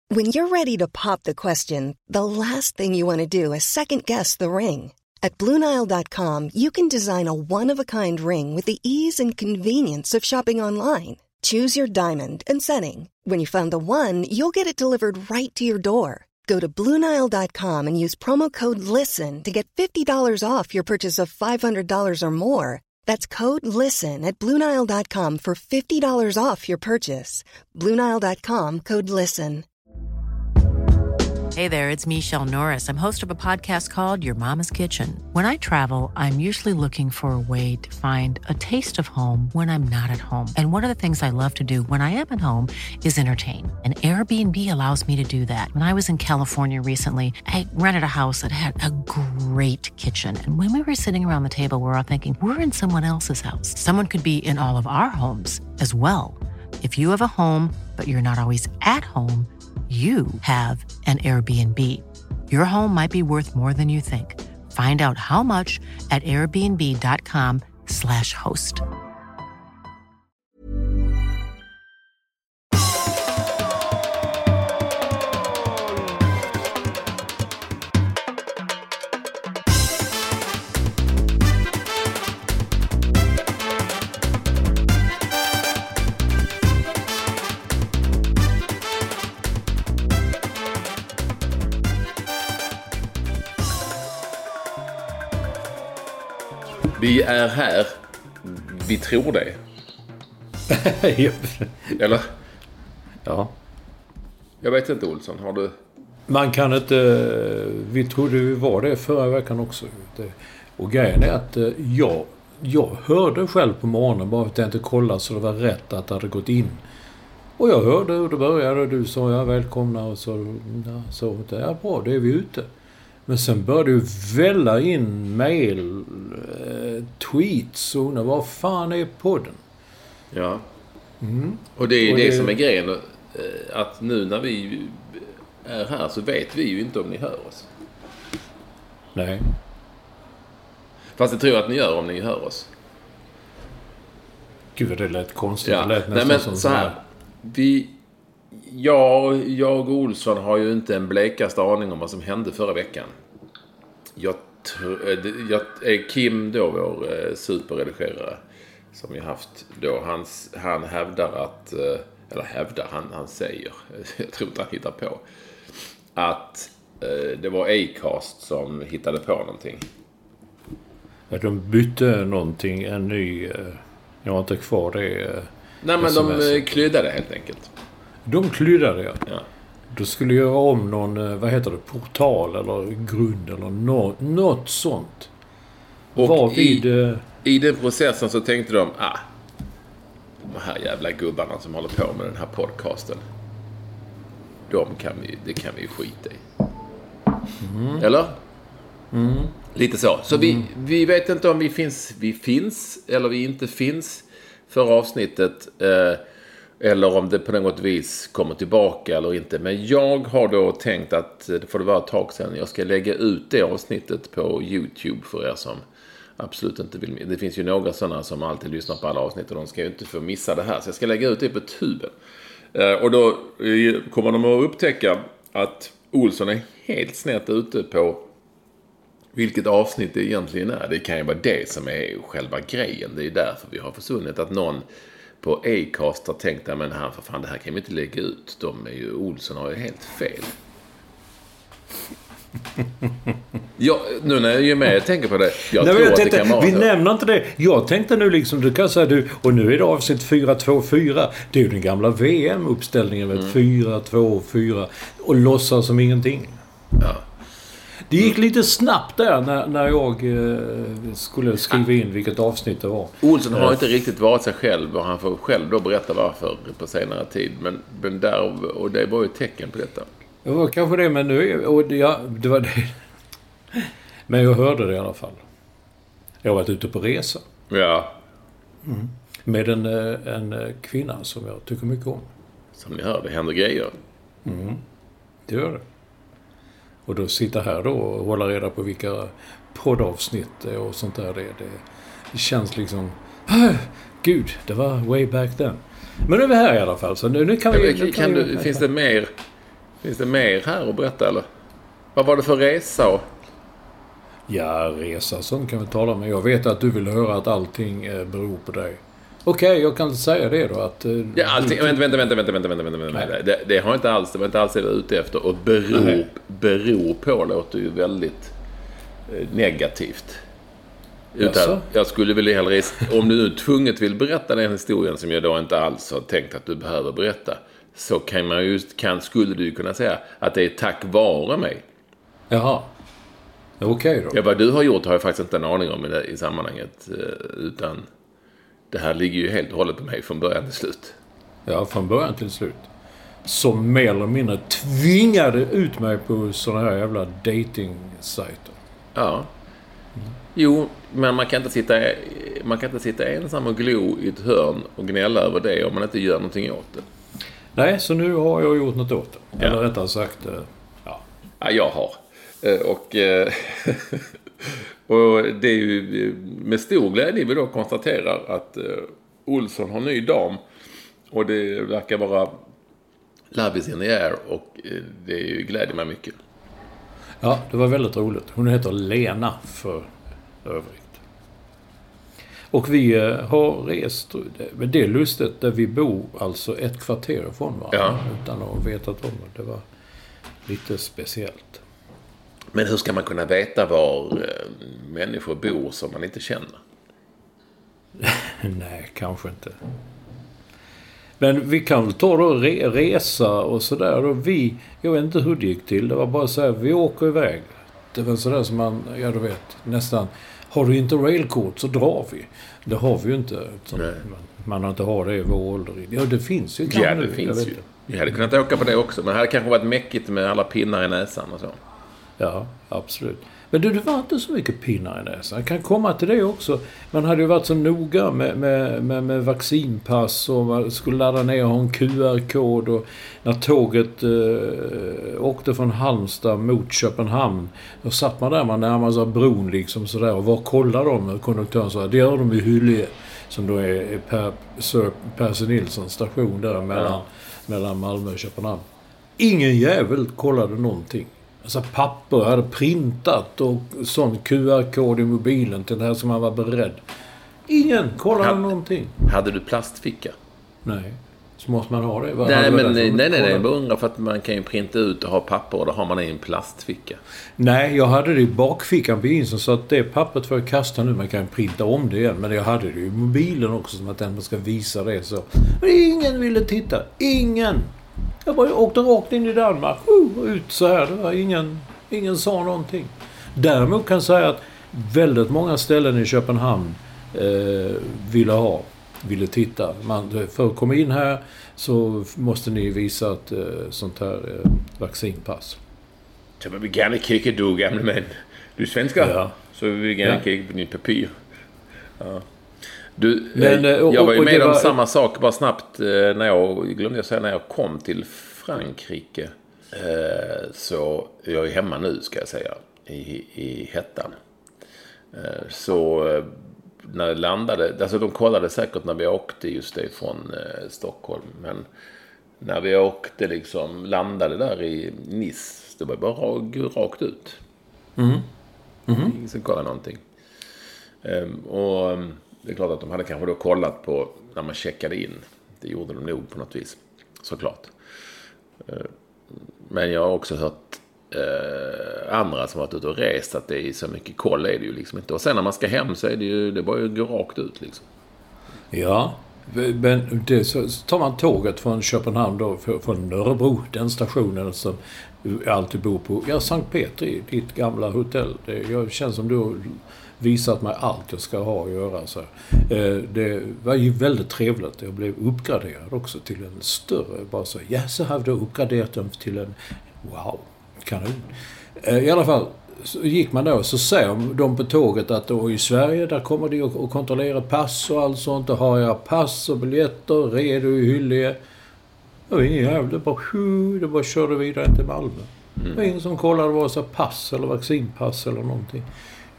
When you're ready to pop the question, the last thing you want to do is second-guess the ring. At BlueNile.com, you can design a one-of-a-kind ring with the ease and convenience of shopping online. Choose your diamond and setting. When you find the one, you'll get it delivered right to your door. Go to BlueNile.com and use promo code LISTEN to get $50 off your purchase of $500 or more. That's code LISTEN at BlueNile.com for $50 off your purchase. BlueNile.com, code LISTEN. Hey there, it's Michelle Norris. I'm host of a podcast called Your Mama's Kitchen. When I travel, I'm usually looking for a way to find a taste of home when I'm not at home. And one of the things I love to do when I am at home is entertain. And Airbnb allows me to do that. When I was in California recently, I rented a house that had a great kitchen. And when we were sitting around the table, we were all thinking, we're in someone else's house. Someone could be in all of our homes as well. If you have a home, but you're not always at home, you have an Airbnb. Your home might be worth more than you think. Find out how much at airbnb.com/host. Vi är här. Vi tror det. Eller? Ja. Jag vet inte, Olsson. Har du... Man kan inte... Vi trodde vi var det förra veckan också. Och grejen är att jag hörde själv på morgonen, bara att jag inte kollade så det var rätt att det hade gått in. Och jag hörde hur det började och du sa ja, välkomna och så ja, bra, det är vi ute. Men sen började ju välla in mail, tweets och vad fan är podden? Ja. Mm. Och det är det som är grejen. Att nu när vi är här så vet vi ju inte om ni hör oss. Nej. Fast jag tror att ni gör om ni hör oss. Gud, det lät konstigt. Ja. Det lät nästan. Nej, men så här. Jag och Olsson har ju inte en blekaste aning om vad som hände förra veckan. Kim då, vår superredigerare som vi haft då, han hävdar att, han säger, jag tror inte han hittar på, att det var Acast som hittade på någonting. Att de bytte någonting, en ny, jag har inte kvar det. Nej, men de kryddade helt enkelt. De kryddade, ja. Då skulle jag göra om någon, vad heter det, portal eller grund eller något sånt. Och i den processen så tänkte de, de här jävla gubbarna som håller på med den här podcasten, det kan vi skita i. Mm. Eller? Mm. Lite så. Så vi vet inte om vi finns eller vi inte finns för avsnittet, eller om det på något vis kommer tillbaka eller inte. Men jag har då tänkt att det får det vara ett tag sedan. Jag ska lägga ut det avsnittet på YouTube för er som absolut inte vill. Det finns ju några sådana som alltid lyssnar på alla avsnitt och de ska ju inte få missa det här. Så jag ska lägga ut det på tuben. Och då kommer de att upptäcka att Olsson är helt snett ute på vilket avsnitt det egentligen är. Det kan ju vara det som är själva grejen. Det är därför vi har försvunnit. Att någon på Acast har tänkt, men här, för fan, det här kan vi inte lägga ut. Olsson har ju helt fel. Nu när jag är med, jag tänker på det. Jag tror att det kan vara vi nämner inte det. Jag tänkte nu liksom, du kan säga och nu är det avsnitt 424. Det är ju den gamla VM-uppställningen med 424 och låtsas som ingenting. Ja. Det gick lite snabbt där när jag skulle skriva in vilket avsnitt det var. Olsson har inte riktigt varit sig själv och han får själv då berätta varför på senare tid. Men där, och det var ju ett tecken på detta. Det var kanske det, men nu... det var det. Men jag hörde det i alla fall. Jag har varit ute på resa. Ja. Mm. Med en kvinna som jag tycker mycket om. Som ni hör, det händer grejer. Mm. Det gör det. Och då sitta här då och hålla reda på vilka poddavsnitt och sånt där. Det känns liksom... Gud, det var way back then. Men nu är vi här i alla fall. Så nu kan vi... Finns det mer... Finns det mer här att berätta eller? Vad var det för resa? Ja, resa sånt kan vi tala om. Jag vet att du vill höra att allting beror på dig. Okej, jag kan säga det då att... Ja, allting... Vänta. Det har inte alls... Det var inte alls det jag var ute efter. Och beror på låter ju väldigt negativt. Utan jag skulle vilja hellre... Om du nu tvunget vill berätta den historien som jag då inte alls har tänkt att du behöver berätta, så kan man ju... skulle du kunna säga att det är tack vare mig. Jaha. Okej då. Ja, vad du har gjort har jag faktiskt inte en aning om i sammanhanget. Utan det här ligger ju helt och hållet på mig från början till slut. Ja, från början till slut. Som mer eller mindre tvingade ut mig på sådana här jävla dating-sajter. Ja. Jo, men man kan inte sitta ensam och glo i ett hörn och gnälla över det om man inte gör någonting åt det. Nej, så nu har jag gjort något åt det. Eller rättare sagt, ja, jag har. Och det är ju med stor glädje vi då konstaterar att Olsson har ny dam. Och det verkar vara love is in the air. Och det glädjer mig mycket. Ja, det var väldigt roligt. Hon heter Lena för övrigt. Och vi har rest, men det är lustigt, där vi bor alltså ett kvarter ifrån varandra. Utan att ha vetat om det. Det var lite speciellt. Men hur ska man kunna veta var människor bor som man inte känner? Nej, kanske inte. Men vi kan väl ta då resa och sådär. Och jag vet inte hur det gick till. Det var bara så här, vi åker iväg. Det var sådär som man, ja du vet, nästan, har du inte railkort så drar vi. Det har vi ju inte. Man har inte har det i vår ålder. Ja, det finns ju. Ja, det finns ju. Jag hade kunnat åka på det också. Men det hade kanske varit mäckigt med alla pinnar i näsan och så. Ja, absolut. Men det var inte så mycket pinnar i näsan. Jag kan komma till det också. Man hade ju varit så noga med vaccinpass och man skulle ladda ner och ha en QR-kod. Och när tåget åkte från Halmstad mot Köpenhamn, då satt man där, man närmade sig bron liksom sådär. Och var kollar de? Konduktören sa, det gör de i Hyllie, som då är Percy Nilssons station där mellan Malmö och Köpenhamn. Ingen jävel kollade någonting. Alltså papper hade printat och sån QR-kod i mobilen till det här som man var beredd. Ingen kollade någonting. Hade du plastficka? Nej. Så måste man ha det. Nej. Jag undrar för att man kan ju printa ut och ha papper och då har man i en plastficka. Nej, jag hade det i bakfickan på jeansen så att det pappret får jag kasta nu. Man kan printa om det igen. Men jag hade det i mobilen också som att den ska visa det så. Men ingen ville titta. Ingen. Jag bara åkte rakt in i Danmark. Ut så här. Det var ingen sa någonting. Däremot kan jag säga att väldigt många ställen i Köpenhamn ville titta. För att komma in här så måste ni visa ett sånt här vaccinpass. Så vi gärna kika du gamla män. Du är svenskar. Ja. Så vi vill gärna kika på din papir. Ja. Jag var ju med om samma sak bara snabbt när jag kom till Frankrike. Så jag är hemma nu ska jag säga i hettan. Så när det landade, alltså de kollade säkert när vi åkte just det från Stockholm, men när vi åkte liksom landade där i Nice, det var bara rakt ut. Ingen som kollade någonting. Och det är klart att de hade kanske då kollat på när man checkade in. Det gjorde de nog på något vis, såklart. Men jag har också hört andra som varit ute och rest att det är så mycket koll är det ju liksom inte. Och sen när man ska hem så är det ju, det bara ju gå rakt ut liksom. Ja, men det, så tar man tåget från Köpenhamn då, från Örebro, den stationen som jag alltid bor på. Ja, Sankt Petri, ditt gamla hotell. Jag känns som du har visat mig allt jag ska ha att göra. Så. Det var ju väldigt trevligt. Jag blev uppgraderad också till en större. Bara så, så har du uppgraderat dem till en, wow, kanon. I alla fall så gick man då, så säger de på tåget att då i Sverige där kommer de att kontrollera pass och allt sånt. Då har jag pass och biljetter redo i Hyllie. Det var ingen jävla, det bara körde vidare till Malmö. Det var ingen som kollade vare sig pass eller vaccinpass eller någonting.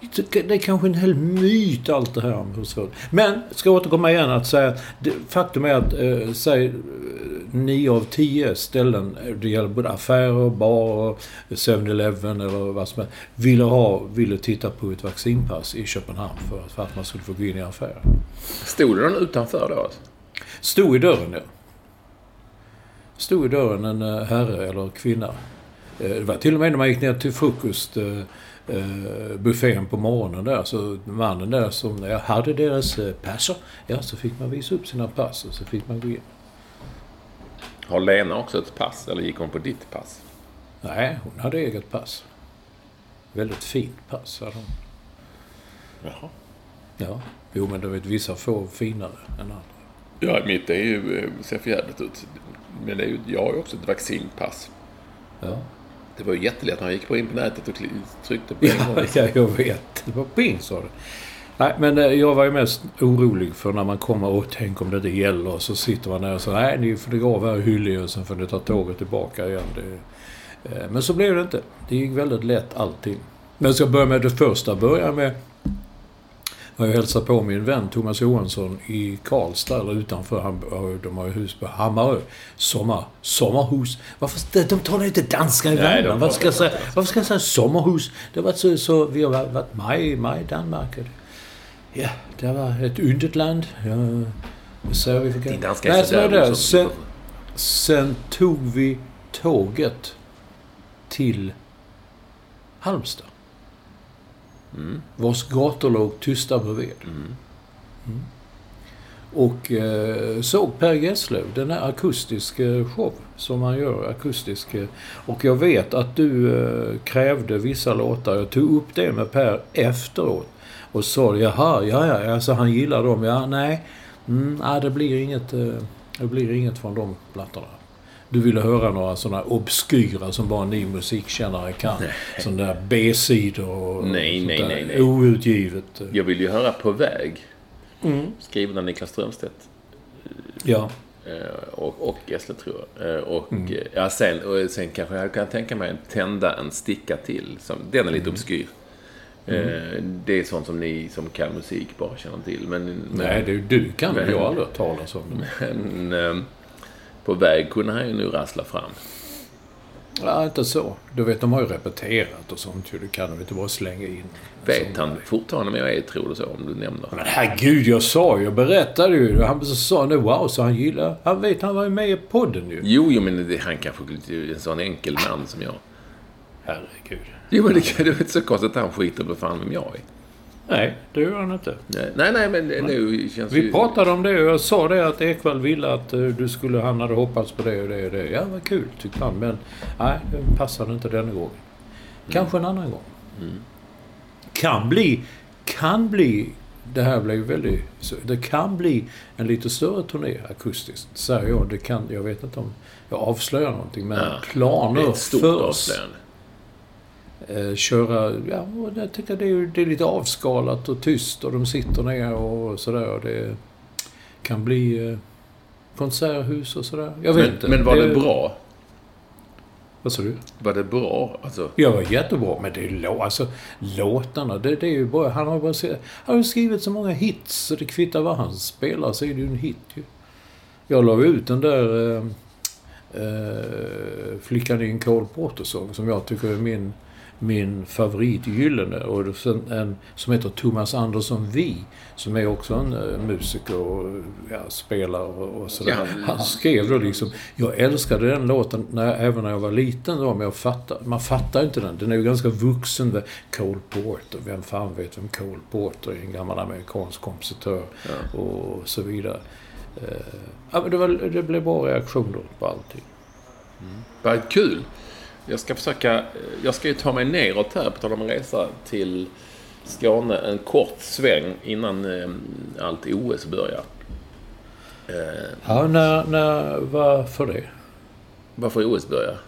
Det är kanske en hel myt allt det här om hur svårt. Men, ska jag återkomma igen att säga faktum är att säg 9 av 10 ställen, det gäller både affärer, bar, 7-Eleven eller vad som helst, ville titta på ett vaccinpass i Köpenhamn för att man skulle få gå in i affärer. Stod det någon utanför då? Alltså? Stod i dörren, ja. Stod i dörren en herre eller kvinna. Det var till och med när man gick ner till frukost buffén på morgonen där, så mannen där som hade deras passer, så fick man visa upp sina pass och så fick man gå in. Har Lena också ett pass eller gick hon på ditt pass? Nej, hon hade eget pass. Väldigt fint pass hade hon. Jaha. Ja, jo men det vet vissa få finare än andra. Ja, mitt är ju, ser för jävligt ut. Men det är ju, jag har ju också ett vaccinpass. Ja. Det var ju jättelätt när jag gick in på nätet och tryckte på en gång. Ja, jag vet. Det var ping, sa det. Nej, men jag var ju mest orolig för när man kommer och tänk om det gäller och så sitter man där och så nej, ni får det gå av här hyllig och sen får ni ta tåget tillbaka igen. Men så blev det inte. Det gick väldigt lätt allting. Men jag ska börja med det första. Börja med jag hälsade på min vän Thomas Johansson i Karlstad eller utanför. De har ju hus på Hammarö. Sommarhus. Varför de talar inte danska i världen? Varför ska jag säga sommarhus? Det var så vi har varit maj i Danmark. Ja, det var ett yndigt land. Din danska är så där. Sen tog vi tåget till Halmstad. Vars gator låg tysta bredvid. Och såg Per Gessle, den här akustiska show som han gör, akustisk. Och jag vet att du krävde vissa låtar. Jag tog upp det med Per efteråt och sa, ja, alltså han gillar dem. Ja, nej, det blir inget från de plattorna. Du ville höra några sådana obskyra som bara ni musikkännare kan. Sån där B-sidor och nej. Outgivet. Jag vill ju höra På väg. Skriven av Niklas Strömstedt. Ja. Och Gessle, tror jag. Sen kanske jag kan tänka mig att tända en sticka till. Den är lite obskyr. Det är sånt som ni som kan musik bara känner till. Nej, du kan väl jag aldrig tala som. Men På väg kunde han ju nu rassla fram. Ja, inte så. Du vet, de har ju repeterat och sånt. Du kan inte bara slänga in. Vet han fortfarande med jag tror det så, om du nämner. Men herregud, jag berättade ju. Han sa det, wow, så han gillar. Han var ju med i podden ju. Jo, men han kanske är en sån enkel man som jag. Herregud. Jo, men det är inte så konstigt att han skiter på fan vem jag är. Nej, det gör han inte. Nej, men nu känns vi pratade om det och jag sa det att Ekvall ville att han hade hoppats på det och det och det. Ja, vad kul tyckte han, men nej, det passade inte denna gången. Kanske en annan gång. Kan bli det här blev väldigt, det kan bli en lite större turné akustiskt. Så jag vet inte om jag avslöjar någonting, men planer det är ett stort avslöjande. Köra, och jag tycker det är lite avskalat och tyst och de sitter ner och sådär. Det kan bli konserthus och sådär. Jag vet inte. Men var det bra? Vad sa du? Var det bra? Alltså. Ja, det var jättebra. Men det är låtarna, det är ju bara, han har skrivit så många hits så det kvittar vad han spelar så är det ju en hit ju. Jag la ut den där Flickan i en Cole Porter-sång som jag tycker är min favorit i Gyllene, och sen en som heter Thomas Andersson Vi, som är också en musiker och spelar och sådär. Han skrev då liksom, jag älskade den låten även när jag var liten då, men man fattar inte den är ju ganska vuxen. Cole Porter, vem fan vet vem Cole Porter är, en gammal amerikansk kompositör och så vidare. Men det blev bra reaktioner på allting. Vad kul. Jag ska ju ta mig neråt här på tal om en resa till Skåne, en kort sväng innan allt OS börjar. Varför det? Varför OS börjar?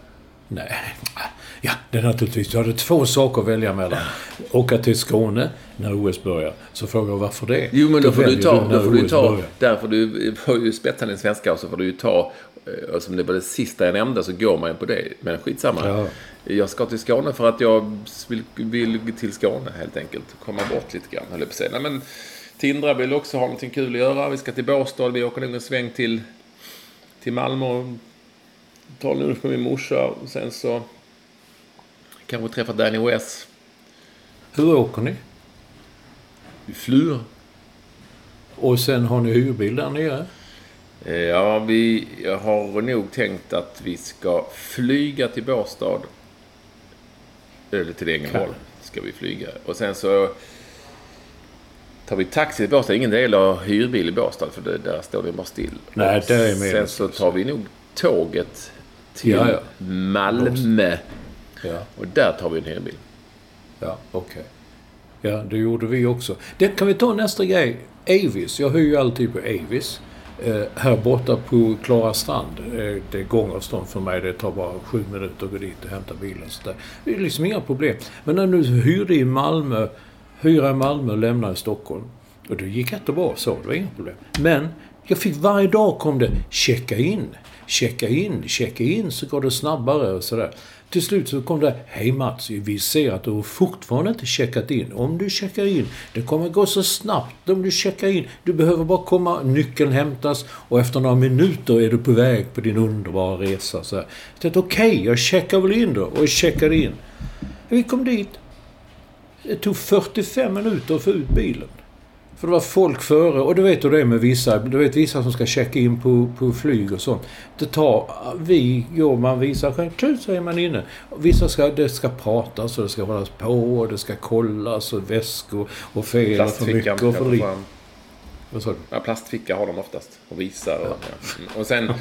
Nej. Ja, det är naturligtvis. Du hade 2 saker att välja mellan. Åka till Skåne när OS börjar. Så frågar jag varför det. Jo, men då får du ta därför du får ju spetsa din svenska och så får du ju ta, och som det var det sista jag nämnde så går man ju på det. Men skitsamma. Ja. Jag ska till Skåne för att jag vill till Skåne helt enkelt. Komma bort lite grann, höll jag på att säga. Nej, men Tindra vill också ha någonting kul att göra. Vi ska till Båstad, vi åker nog en sväng till Malmö och tar lunch med min morsa och sen så kanske träffa Danny West. Hur åker ni? Vi flyr. Och sen har ni hyrbil där nere? Ja, vi har nog tänkt att vi ska flyga till Båstad. Eller till Ängelholm ska vi flyga. Och sen så tar vi taxi i Båstad. Ingen del av hyrbil i Båstad för där står det bara still. Nej, det är med. Sen så tar vi nog tåget till Malmö. Ja. Och där tar vi en hyrbil. Ja, okej. Ja, det gjorde vi också. Det kan vi ta nästa grej. Avis. Jag hyr ju alltid på Avis. Här borta på Klara Strand. Det är gångavstånd för mig. Det tar bara 7 minuter att gå dit och hämta bilen. Så där. Det är liksom inga problem. Men när nu hyra i Malmö och lämna i Stockholm. Och det gick jättebra så. Det var inga problem. Men jag fick varje dag kom det checka in så går det snabbare och sådär. Till slut så kom det, hej Mats, vi ser att du fortfarande inte checkat in. Om du checkar in, det kommer gå så snabbt om du checkar in. Du behöver bara komma, nyckeln hämtas och efter några minuter är du på väg på din underbara resa. Så jag tänkte, okej, jag checkar väl in då och jag checkade in. Vi kom dit. Det tog 45 minuter att få ut bilen. För det var folk före, och du vet hur det är med vissa som ska checka in på flyg och sånt. Man visar själv så är man inne. Det ska pratas och det ska hållas på och det ska kollas och väskor och fel och för mycket och för lite. Vad sa du? Ja, plastficka har de oftast och visar. Ja. Och sen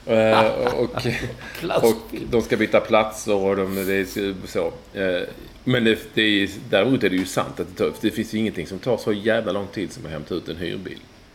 och de ska byta platser och det är så. Men däremot är det ju sant att det finns ju ingenting som tar så jävla lång tid som att hämta ut en hyrbil.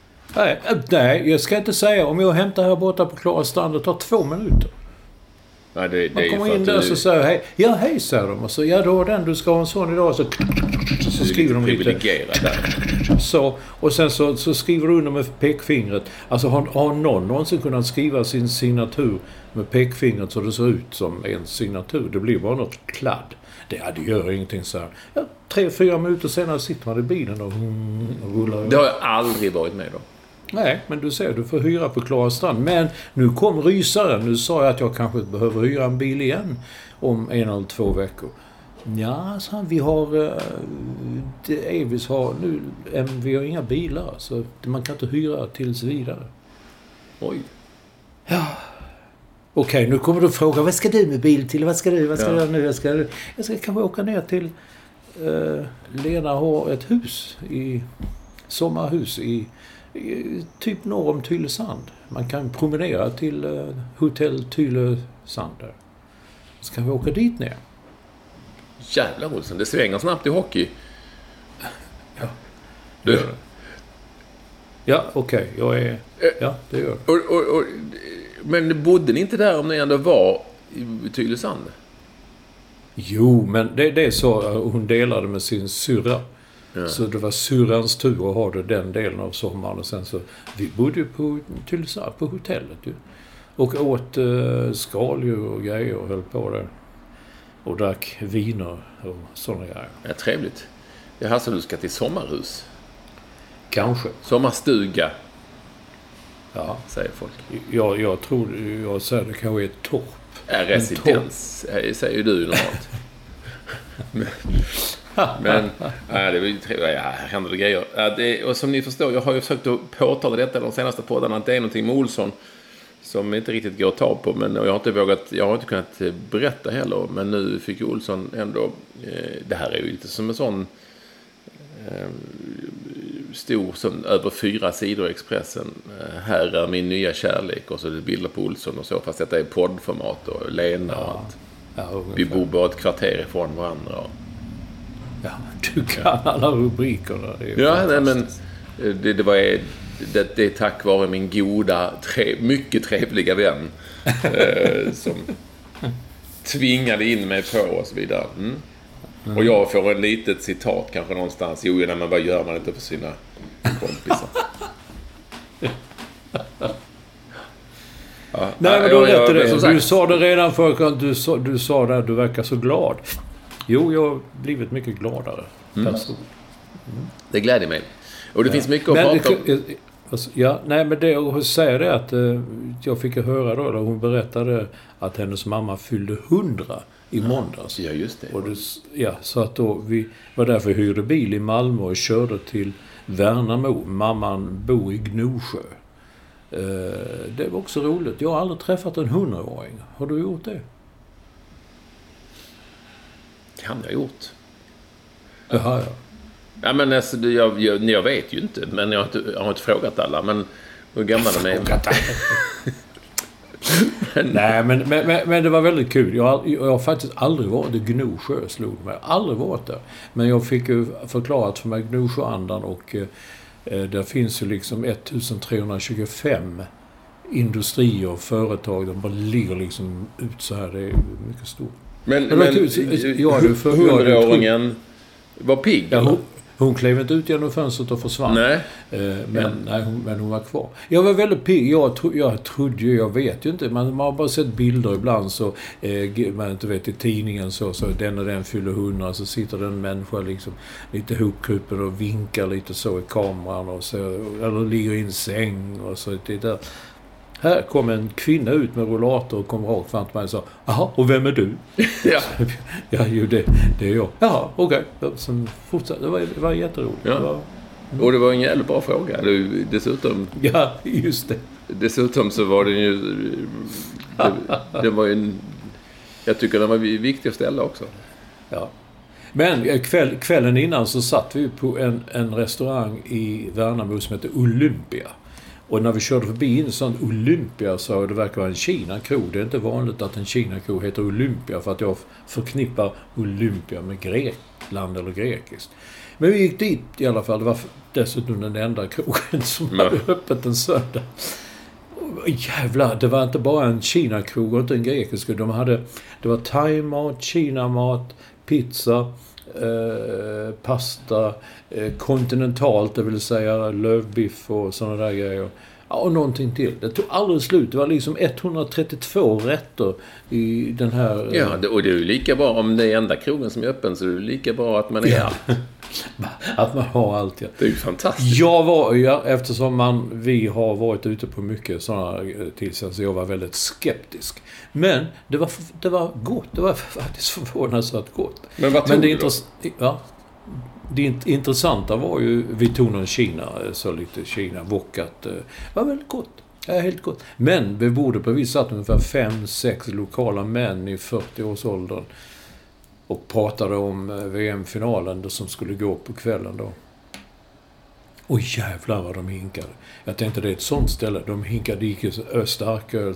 Nej, jag ska inte säga. Om jag hämtar här borta på Klara Strand, det tar 2 minuter. Nej, man kommer in där och så säger hej. Ja, hej, säger de. Och så, ja, då den, du ska ha en sån idag. Så skriver de lite. Så, och sen så skriver du under med pekfingret. Alltså har någon någonsin kunnat skriva sin signatur med pekfingret så det ser ut som en signatur? Det blir bara något kladd. Det gör ingenting så här. Ja, 3-4 minuter senare sitter man i bilen och rullar. Det har jag aldrig varit med då. Nej, men du ser, du får hyra på Klara Strand. Men nu kom rysaren. Nu sa jag att jag kanske behöver hyra en bil igen om 1 eller 2 veckor. Ja, så vi har... Avis har nu... Vi har inga bilar, så man kan inte hyra tills vidare. Oj. Ja. Okej, nu kommer du fråga, vad ska du med bil till? Vad ska du nu? Jag ska kanske åka ner till... Lena har ett hus sommarhus i typ norr om Tylösand. Man kan promenera till hotell Tylösand där. Så kan vi åka dit ner. Jävlar Olsson, det svänger snabbt i hockey. Ja. Du gör det? Ja, okej. Jag är... Ja, det gör det. Men bodde ni inte där om ni ändå var i Tylösand? Jo, men det är så hon delade med sin syrra. Ja. Så det var syrrans tur att ha det den delen av sommaren. Och sen så, vi bodde ju på Tylösand, på hotellet ju. Och åt skaldjur och grejer och höll på där. Och drack viner och sådana grejer. Ja, trevligt. Jag har så du ska till sommarhus. Kanske. Sommarstuga. Ja, säger folk. Jag tror, jag säger det kanske är ett torp. Residens, säger du normalt. Men det var ju trevligt. Ja, här händer det grejer. Och som ni förstår, jag har ju försökt att påtala detta de senaste poddarna, att det är någonting med Olsson som inte riktigt går att ta på, men jag har inte kunnat berätta heller, men nu fick ju Olsson ändå, det här är ju lite som en sån stor, som över 4 sidor i Expressen. Här är min nya kärlek, och så är det bilder på Olsson och så, fast detta är poddformat och Lena och allt. Ja, vi bor bara ett kvarter ifrån varandra. Ja, du kan alla rubrikerna. Ja, men det är tack vare min goda, mycket trevliga vän som tvingade in mig på och så vidare. Och jag får ett litet citat kanske någonstans. Jo, men vad gör man inte för sina kompisar? Ja, nej, men då rätt det. Du sa det redan för du sa det att du verkar så glad. Jo, jag har blivit mycket gladare person. Det gläder mig. Och det finns mycket att prata om. Ja, nej, men det jag säger det att jag fick höra då hon berättade att hennes mamma fyllde 100 i måndags. Ja, just det. Och så att då vi var därför hyrde bil i Malmö och körde till Värnamo. Mamman bor i Gnosjö. Det var också roligt. Jag har aldrig träffat en 100-åring. Har du gjort det? Kan jag gjort? Jaha, ja. Ja, men alltså, jag vet ju inte. Men jag har inte frågat alla. Men hur gammal de är. Nej, men det var väldigt kul. Jag har faktiskt aldrig varit i Gnosjö, slog mig. Aldrig varit där. Men jag fick ju förklarat för mig Gnosjöandan och där finns ju liksom 1325 industrier och företag. De bara ligger liksom ut så här. Det är mycket stort. Men 100-åringen var pigg. Ja, hon klev inte ut genom fönstret och försvann. Nej. Men hon var kvar. Jag var väldigt pigg. Jag vet ju inte. Man har bara sett bilder ibland så man inte vet i tidningen så den och den fyller 100 så sitter den människa liksom lite hopkrupen och vinkar lite så i kameran och så, eller ligger i en säng och så det där. Här kom en kvinna ut med rollator och kom rakt fram till mig och sa, jaha, och vem är du? Ja. Ja, ju det är jag. Jaha, okej. Sen fortsatte. Det var jätteroligt. Ja. Och det var en jävla bra fråga. Dessutom... Ja, just det. Dessutom så var det ju... Det var ju jag tycker den var viktig att ställa också. Ja. Men kvällen innan så satt vi på en restaurang i Värnamo som heter Olympia. Och när vi körde förbi en sån Olympia så det verkar vara en Kina-krog. Det är inte vanligt att en Kina-krog heter Olympia för att jag förknippar Olympia med Grekland eller grekiskt. Men vi gick dit i alla fall. Det var dessutom den enda krogen som hade öppet en söndag. Jävlar, det var inte bara en Kina-krog och inte en grekisk. Det var thai-mat, Kina-mat, pizza, pasta, kontinentalt, det vill säga lövbiff och sådana där grejer. Ja, och någonting till. Det tog aldrig slut. Det var liksom 132 rätter i den här... Ja, och det är ju lika bra om det är enda krogen som är öppen så är det lika bra att man är allt. Att man har allt, ja. Det är ju fantastiskt. Eftersom vi har varit ute på mycket sådana tillstånd så jag var väldigt skeptisk. Men det var gott. Det var faktiskt förvånansvärt gott. Men vad tog du då? Det intressanta var ju vi tog någon Kina, så lite Kina vokat. Det var väldigt gott. Ja, helt gott. Men vi borde på vis satt ungefär 5-6 lokala män i 40-årsåldern och pratade om VM-finalen som skulle gå på kvällen då. Och jävlar vad de hinkade. Jag tänkte det är ett sånt ställe. De hinkade starköl,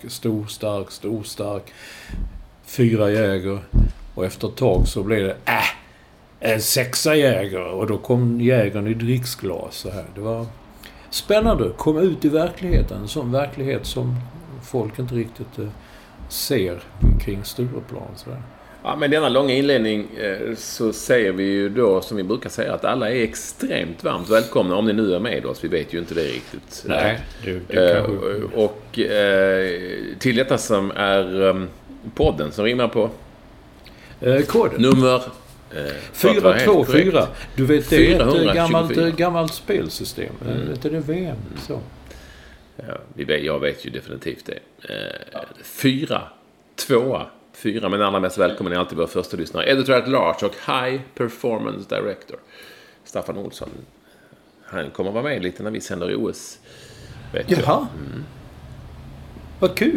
stor stark. 4 Jäger. Och efter ett tag så blev det en 6 Jäger. Och då kom Jägern i dricksglas så här. Det var spännande. Kom ut i verkligheten. En sån verklighet som folk inte riktigt ser kring Stureplan så där. Ja, men denna långa inledning så säger vi ju då, som vi brukar säga, att alla är extremt varmt välkomna om ni nu är med oss. Vi vet ju inte det riktigt. Nej, och till detta som är podden som rimmar på koden. Nummer 424. Du vet, det är ett gammalt spelsystem. Det är VM. Så. Ja, jag vet ju definitivt det. 4, men allra mest välkommen är alltid vår första lyssnare. Editor at Large och High Performance Director Staffan Olsson. Han kommer vara med lite när vi sänder OS. Jaha. Vad kul.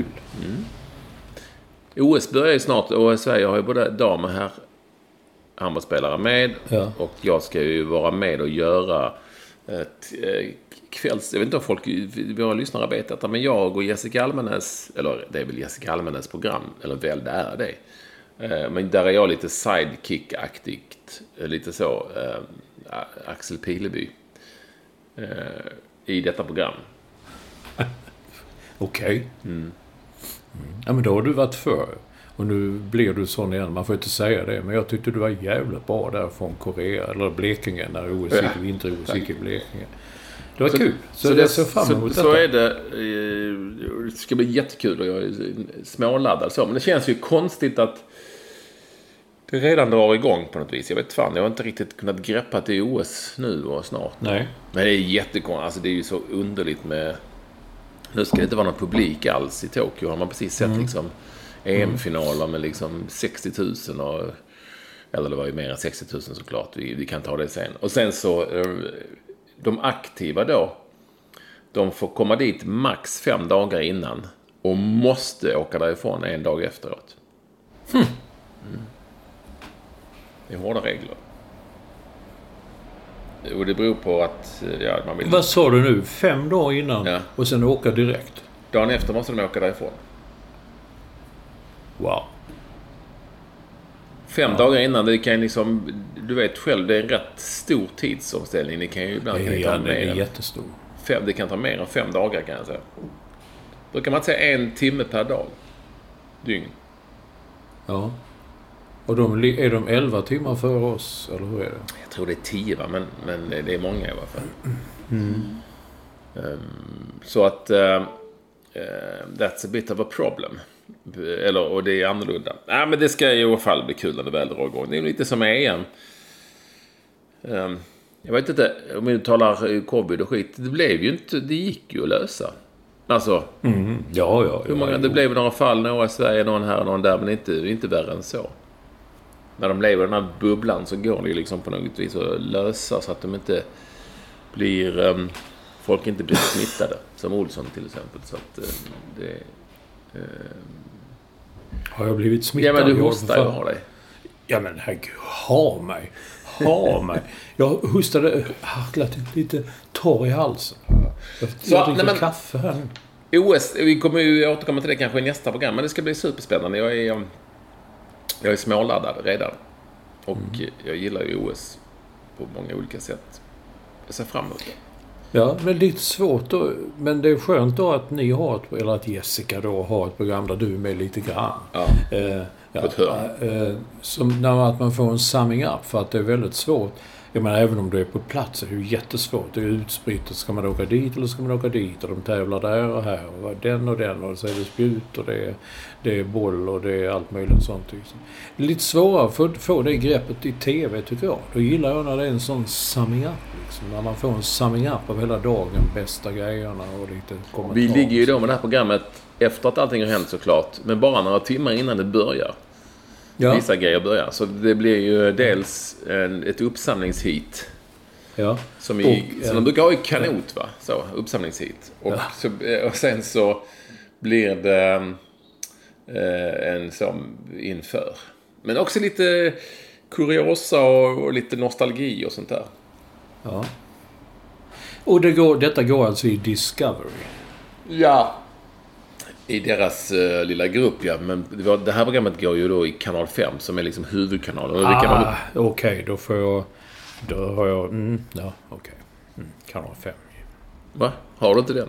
OS börjar ju snart och Sverige har ju både dam och herr handbollsspelare med. Ja. Och jag ska ju vara med och göra ett kvälls... Jag vet inte om folk... Vi har lyssnararbetat, men jag och Jessica Almenäs... Eller det är väl Jessica Almenäs program. Eller väl, det är det. Men där är jag lite sidekick-aktigt. Lite så... Axel Pileby. I detta program. Okej. Ja, men då har du varit för. Och nu blir du sån igen. Man får inte säga det. Men jag tyckte du var jävligt bra där från Korea. Eller Blekinge. När vinter-OS gick i Blekinge. Det var kul. Så jag ser fram emot detta. Så är det. Det ska bli jättekul. Och jag är småladdad. Så. Men det känns ju konstigt att det redan drar igång på något vis. Jag vet fan. Jag har inte riktigt kunnat greppa till OS nu och snart. Nej. Men det är jättekonstigt. Alltså det är ju så underligt med... Nu ska det inte vara någon publik alls i Tokyo. Har man precis sett liksom EM-finaler med liksom 60 000 och, eller det var ju mer än 60 000 såklart. Vi kan ta det sen. Och sen så de aktiva då, de får komma dit max 5 dagar innan och måste åka därifrån 1 dag efteråt. Det är hårda regler. Och det beror på att man vill... Vad sa du nu? 5 dagar innan? Ja. Och sen åka direkt? Dagen efter måste de åka därifrån. Wow. 5 dagar innan, det kan liksom... Du vet själv, det är en rätt stor tidsomställning. Det kan ju ibland Det är jättestor. Det kan ta mer än 5 dagar kan jag säga. Då kan man säga 1 timme per dag. Dygn. Ja. Och är de 11 timmar före oss, eller hur är det? Jag tror det är 10, va? Men det är många i alla fall. Så att that's a bit of a problem. Och det är annorlunda. Nej, men det ska i alla fall bli kul när det väl drar igång. Det är lite som EM. Jag vet inte, om vi talar covid och skit, det gick ju att lösa. Alltså, hur många, det blev några fall, några i Sverige, någon här och någon där, men inte värre än så. När de lever i den här bubblan så går det ju liksom på något vis att lösa så att de inte blir, folk inte blir smittade, som Olsson till exempel. Så att det... Har jag blivit smittad? Ja, men du hostar, jag har dig. Ja, men herregud, ha mig. Jag hostade, harklat lite torr i halsen. Jag dricker kaffe här nu. OS, vi kommer ju återkomma till det kanske i nästa program, men det ska bli superspännande. Jag är småladdad redan. Och jag gillar ju OS på många olika sätt. Jag ser fram emot det. Ja, men det är svårt då, men det är skönt då att ni har eller att Jessica då har ett program där du är med lite grann. Ja, på ett hörn. Som när man får en summing up, för att det är väldigt svårt. Jag menar, även om du är på plats är det ju jättesvårt. Det är utspritt. Ska man åka dit eller ska man åka dit? Och de tävlar där och här. Och den och så är det spjut och det är boll och det är allt möjligt sånt. Liksom. Det är lite svårare att få det greppet i tv, tycker jag. Då gillar jag när det är en sån summing up. Liksom. När man får en summing up av hela dagen, bästa grejerna och lite kommentarer. Vi ligger ju då med det här programmet efter att allting har hänt såklart. Men bara några timmar innan det börjar. Ja. Vissa grejer börjar. Så det blir ju dels ett uppsamlingshit. Ja. Som de brukar ha i kanot, va? Så, uppsamlingshit. Och sen så blir det en som inför. Men också lite kuriosa och lite nostalgi och sånt där. Ja. Och detta går alltså i Discovery. Ja. I deras lilla grupp, ja. Men det här programmet går ju då i kanal 5 som är liksom huvudkanalen. Okej, då får jag... Då har jag... kanal 5. Va? Har du inte den?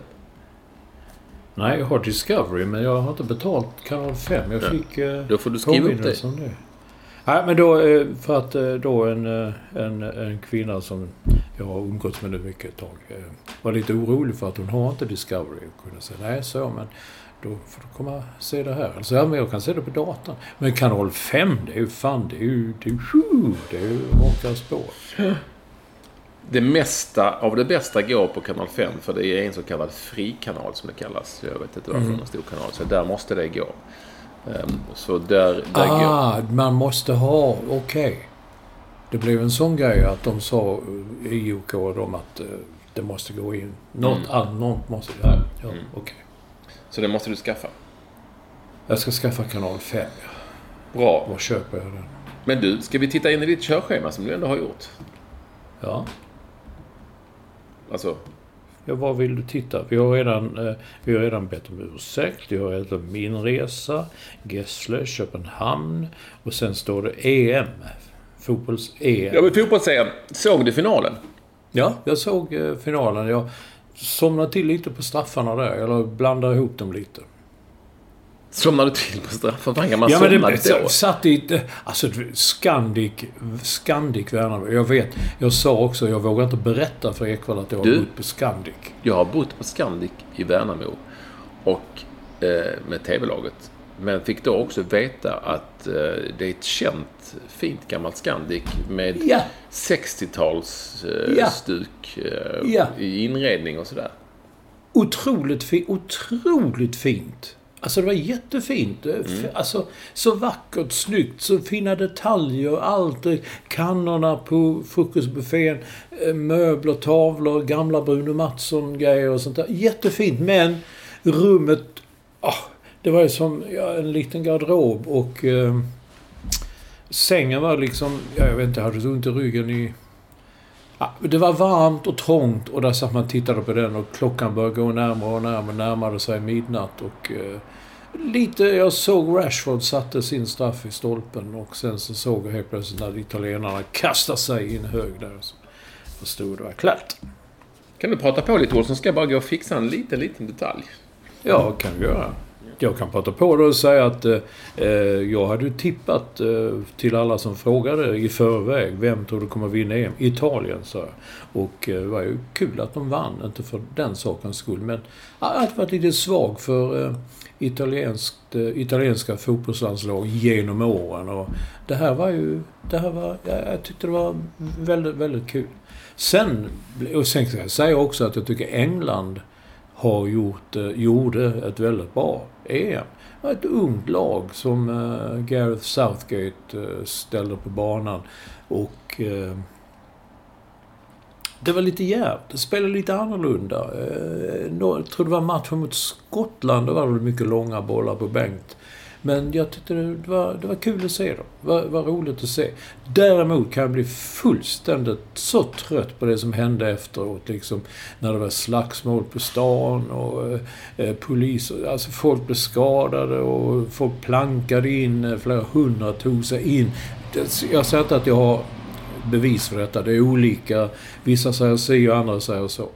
Nej, jag har Discovery, men jag har inte betalt kanal 5. Jag fick... Då får du skriva upp det. Nej, men då... För att då en kvinna som jag har umgåtts med nu mycket tag var lite orolig för att hon har inte Discovery. Och kunde säga, nej, så, men... Då får du komma och se det här. Alltså, ja, men jag kan se det på datorn. Men kanal 5, det är ju fan, det är ju raka spår. Det mesta av det bästa går på kanal 5, för det är en så kallad frikanal som det kallas. Jag vet inte varför en stor kanal. Så där måste det gå. Så där går. Man måste ha, okej. Det blev en sån grej att de sa i UK att det måste gå in. Något måste det. Ja, okej. Så det måste du skaffa. Jag ska skaffa kanal 5. Bra. Var köper jag den? Men du, ska vi titta in i ditt körschema som du ändå har gjort? Ja. Alltså... Ja, vad vill du titta? Vi har redan bett om ursäkt. Vi har redan min resa. Gessle, Köpenhamn. Och sen står det EM. Fotbolls-EM. Ja, men fotbolls-EM. Såg du finalen? Ja, jag såg finalen. Jag somnade till lite på straffarna där. Eller blandade ihop dem lite. Somnar du till på straffen? Vad kan man somna då? Satt i... Alltså, Scandic Värnamo. Jag sa också, jag vågar inte berätta för Ekwall att jag har bott på Scandic. Jag har bott på Scandic i Värnamo och med tv-laget. Men fick då också veta att det är ett känt, fint gammalt Scandic med 60-tals stuk i inredning och sådär. Otroligt fint. Alltså det var jättefint. Alltså så vackert, snyggt, så fina detaljer, allt. Kannorna på frukostbuffén, möbler, tavlor, gamla Bruno Mattsson-grejer och sånt där. Jättefint, men rummet... det var ju som en liten garderob och sängen var liksom... jag vet inte, jag hade så ont i ryggen i... det var varmt och trångt och där satt man tittade på den och klockan började gå närmare sig midnatt och jag såg Rashford satte sin straff i stolpen och sen så såg jag helt plötsligt när italienarna kastade sig i en hög där så förstod det var klart. Kan du prata på lite, Olsson? Ska jag bara gå och fixa en liten detalj? Ja, kan du göra. Jag kan prata på det och säga att jag hade tippat till alla som frågade i förväg vem tror du kommer vinna EM? Italien, sa jag. Och det var ju kul att de vann, inte för den sakens skull. Men jag var lite svag för italienska fotbollslandslag genom åren. Och jag tyckte det var väldigt, väldigt kul. Sen kan jag säga också att jag tycker England gjorde ett väldigt bra EM. Ett ungt lag som Gareth Southgate ställde på banan och det var lite jävligt. Det spelade lite annorlunda. Jag tror det var matchen mot Skottland. Det var mycket långa bollar på bänkt. Men jag tyckte det var kul att se dem. Det var roligt att se. Däremot kan jag bli fullständigt så trött på det som hände efteråt. Liksom, när det var slagsmål på stan och polis. Alltså folk blev skadade och folk plankade in. Flera hundra tog sig in. Jag säger inte att jag har bevis för detta. Det är olika. Vissa säger si och andra säger så.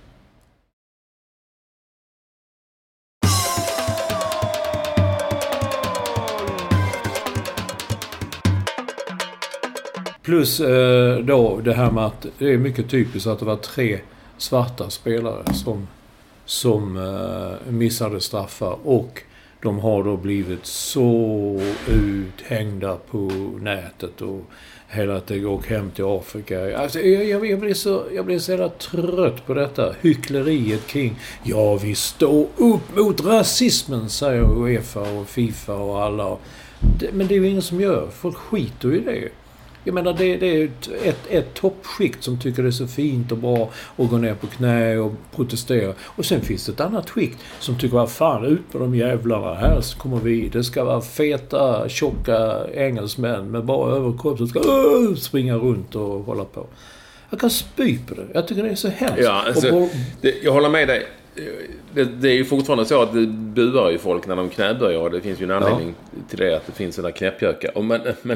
Plus då det här med att det är mycket typiskt att det var 3 svarta spelare som missade straffar och de har då blivit så uthängda på nätet och hela tiden och hem till Afrika. Alltså, jag blir så jävla trött på detta hyckleriet kring vi står upp mot rasismen, säger UEFA och FIFA och alla. Men det är ju ingen som gör. Folk skiter i det. Jag menar, det är ett toppskikt som tycker det är så fint och bra att gå ner på knä och protestera. Och sen finns det ett annat skikt som tycker, vad fan, ut på de jävlarna. Här så kommer vi. Det ska vara feta, tjocka engelsmän med bara överkropp som ska springa runt och hålla på. Jag kan spy på det. Jag tycker det är så hemskt. Ja, alltså, jag håller med dig. Det är ju fortfarande så att det buar ju folk när de knäböjer. Och det finns ju en anledning till det, att det finns sådana knäppjökar. Men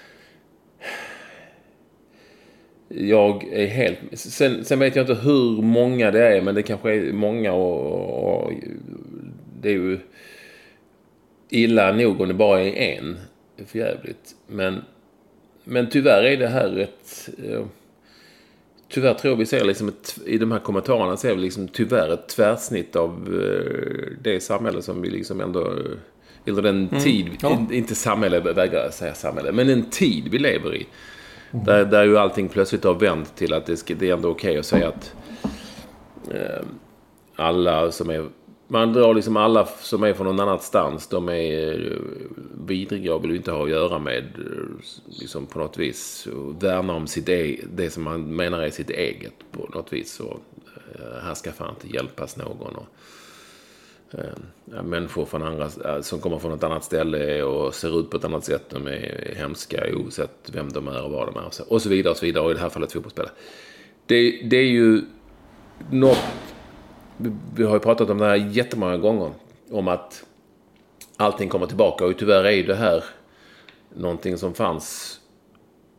jag är helt... Sen vet jag inte hur många det är, men det kanske är många och det är ju illa nog om det bara är en. Det är för jävligt. Men tyvärr är det här ett... Tyvärr tror vi ser liksom i de här kommentarerna ser vi liksom tyvärr ett tvärsnitt av det samhälle som vi liksom ändå... Eller den tid... Inte samhälle, vägrar säga samhälle, men en tid vi lever i. Där ju allting plötsligt har vänt till att det är ändå okej att säga att alla som är... Man drar liksom alla som är från någon annanstans, de är vidriga och vill inte ha att göra med liksom på något vis. Och värna om det som man menar är sitt eget på något vis. Och här ska fan inte hjälpas någon. Och, människor från andra, som kommer från ett annat ställe och ser ut på ett annat sätt, de är hemska oavsett vem de är och vad de är och så vidare och så vidare, och i det här fallet fotbollsspelare. Det är ju något, vi har ju pratat om det här jättemånga gånger, om att allting kommer tillbaka, och tyvärr är ju det här någonting som fanns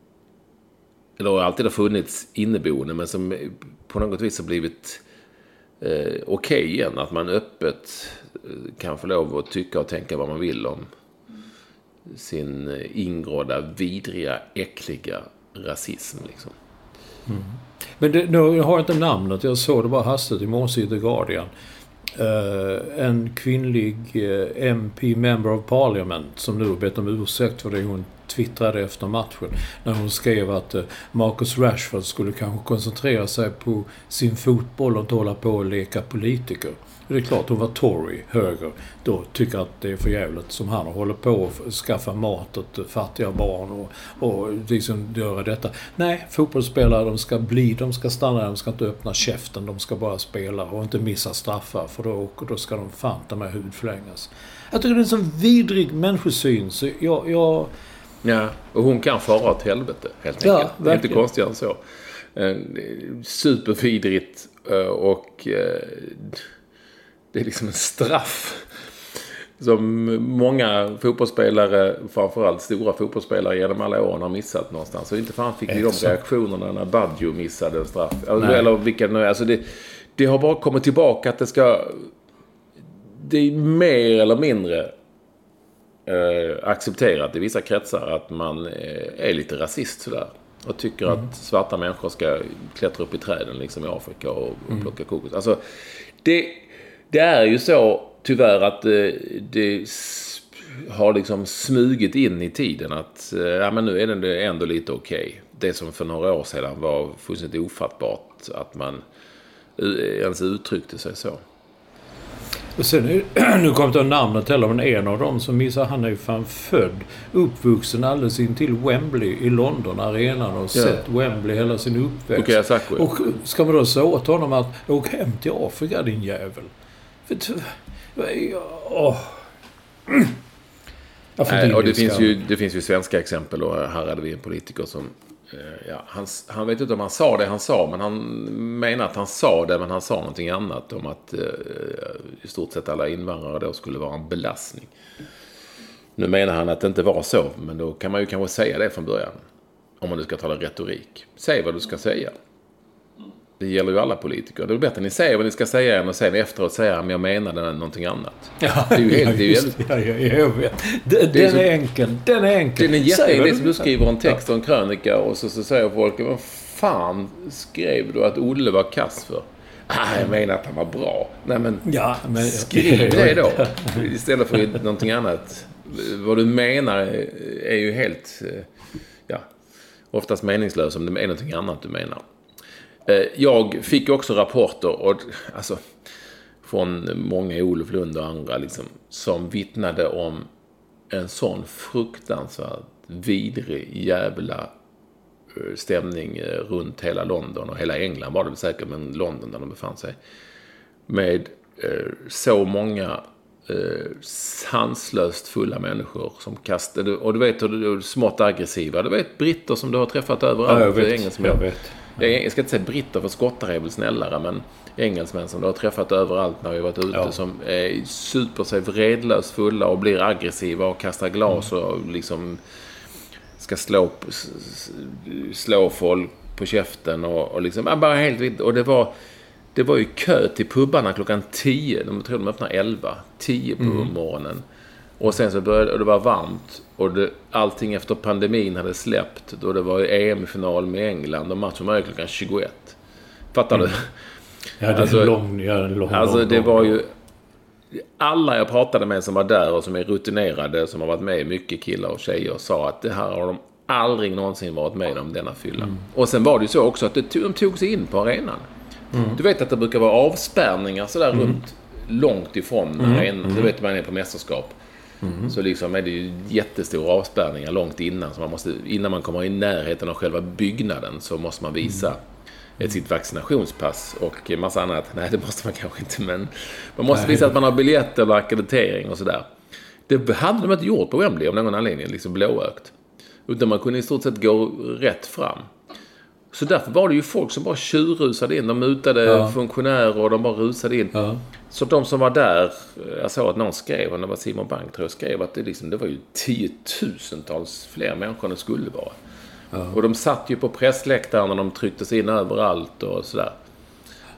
eller alltid har funnits inneboende, men som på något vis har blivit okej igen. Att man öppet kan få lov att tycka och tänka vad man vill om sin ingrådda, vidriga, äckliga rasism liksom. Men nu har jag inte namnet, jag såg det bara hastigt i morse i The Guardian. En kvinnlig MP, Member of Parliament, som nu bett om ursäkt för det hon twittrade efter matchen, när hon skrev att Marcus Rashford skulle kanske koncentrera sig på sin fotboll och inte hålla på och leka politiker. Det är klart, hon var Tory, höger, då tycker att det är för jävligt som han håller på att skaffa mat åt fattiga barn och liksom göra detta. Nej, fotbollsspelare, de ska stanna, de ska inte öppna käften, de ska bara spela och inte missa straffar, för då ska de fanta med hudflängas. Jag tycker det är en sån vidrig människosyn, så jag... Ja, och hon kan fara åt helvete, helt enkelt. Det är inte konstigare än så. Supervidrigt och... Det är liksom en straff som många fotbollsspelare, framförallt stora fotbollsspelare genom alla år har missat någonstans. Så inte fan fick vi de reaktionerna när Baggio missade en straff. Eller vilken, alltså det har bara kommit tillbaka att det är mer eller mindre accepterat i vissa kretsar att man är lite rasist sådär. Och tycker att svarta människor ska klättra upp i träden liksom i Afrika och plocka kokos. Alltså det är ju så tyvärr att det har liksom smugit in i tiden att men nu är det ändå lite okej. Det som för några år sedan var fullständigt ofattbart att man ens uttryckte sig så. Och sen nu kommer jag namnet heller, men en av dem som missar, han är ju fan uppvuxen alldeles in till Wembley i London, arenan, och sett Wembley hela sin uppväxt. Och ska man då säga åt honom att åk hem till Afrika, din jävel? Och det finns ju svenska exempel, och här hade vi en politiker som han vet inte om han sa det han sa, men han menar att han sa det, men han sa någonting annat om att i stort sett alla invandrare då skulle vara en belastning. Nu menar han att det inte var så, men då kan man ju kanske säga det från början, om man nu ska tala retorik. Säg vad du ska säga. Det gäller ju alla politiker. Det är bättre att ni säger vad ni ska säga än att sen efteråt säga men jag menade någonting annat. Ja, det är ju helt... Jag vet. Den är enkel. Den är jätteenkel. Det som du skriver en text och en krönika och så säger folk, vad fan skrev du att Olle var kass för? Jag menar att han var bra. Nej, men skriv det då. Istället för någonting annat. Vad du menar är ju helt oftast meningslöst om det är någonting annat du menar. Jag fick också rapporter från många, Olof Lund och andra liksom, som vittnade om en sån fruktansvärt vidrig jävla stämning runt hela London och hela England var det säkert, men London där de befann sig, med så många sanslöst fulla människor som kastade, och du vet, smått aggressiva, du vet, britter som du har träffat överallt. Jag vet. Jag ska inte säga britter, för skottar är väl snällare, men engelsmän som du har träffat överallt när vi varit ute, som är super sig vredlöst fulla och blir aggressiva och kastar glas och liksom ska slå folk på käften och liksom bara helt vitt. Och det var ju kö till pubbarna klockan 10. De tror de öppnar 10 på morgonen. Och sen så började det vara varmt. Och allting efter pandemin hade släppt. Då det var EM-final med England. Och matchen var klockan 21. Fattar du? Ja, det är lång. Alltså det var ju... Alla jag pratade med som var där och som är rutinerade, som har varit med, mycket killar och tjejer, sa att det här har de aldrig någonsin varit med om, denna fylla. Och sen var det ju så också att de tog sig in på arenan. Du vet att det brukar vara avspärrningar sådär runt, långt ifrån arenan. Du vet man är på mästerskap. Så liksom är det ju jättestora avspärrningar långt innan. Så innan man kommer i närheten av själva byggnaden så måste man visa sitt vaccinationspass och en massa annat. Nej, det måste man kanske inte, men man måste visa att man har biljetter eller akkreditering och sådär. Det hade de inte gjort på Wembley om någon anledning, liksom blåögt. Utan man kunde i stort sett gå rätt fram. Så därför var det ju folk som bara tjurrusade in. De mutade funktionärer och de bara rusade in. Så de som var där, jag såg att någon skrev, och det var Simon Bank tror jag, skrev att det var ju 10,000-tals fler människor än det skulle vara. Och de satt ju på pressläktaren och de tryckte sig in överallt och sådär.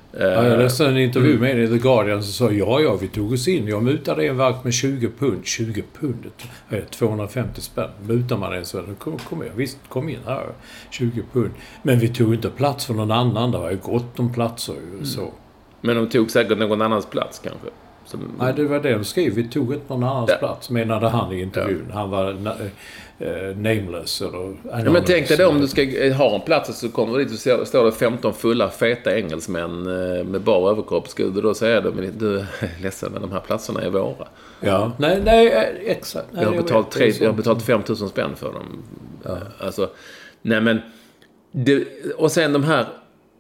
Jag läste en intervju med The Guardian som sa ja, vi tog oss in. Jag mutade en vakt med 20 pund. 20 pund? 250 spänn. Mutar man en så kom jag. Visst, kom in här. 20 pund. Men vi tog inte plats för någon annan. Det var ju gott om platser. Så. Men de tog säkert någon annans plats kanske? Nej, det var det de skrev. Vi tog inte någon annans plats, menade han i intervjun. Ja. Han var nameless. Eller men tänk dig då, om du ska ha en plats så kommer du dit och står det 15 fulla, feta engelsmän med bara överkropp. Skulle du då säga det, men du är ledsen, men de här platserna är våra. Ja. Nej, exakt. Nej, jag har betalt 5 000 spänn för dem. Ja. Alltså, nej men... och sen de här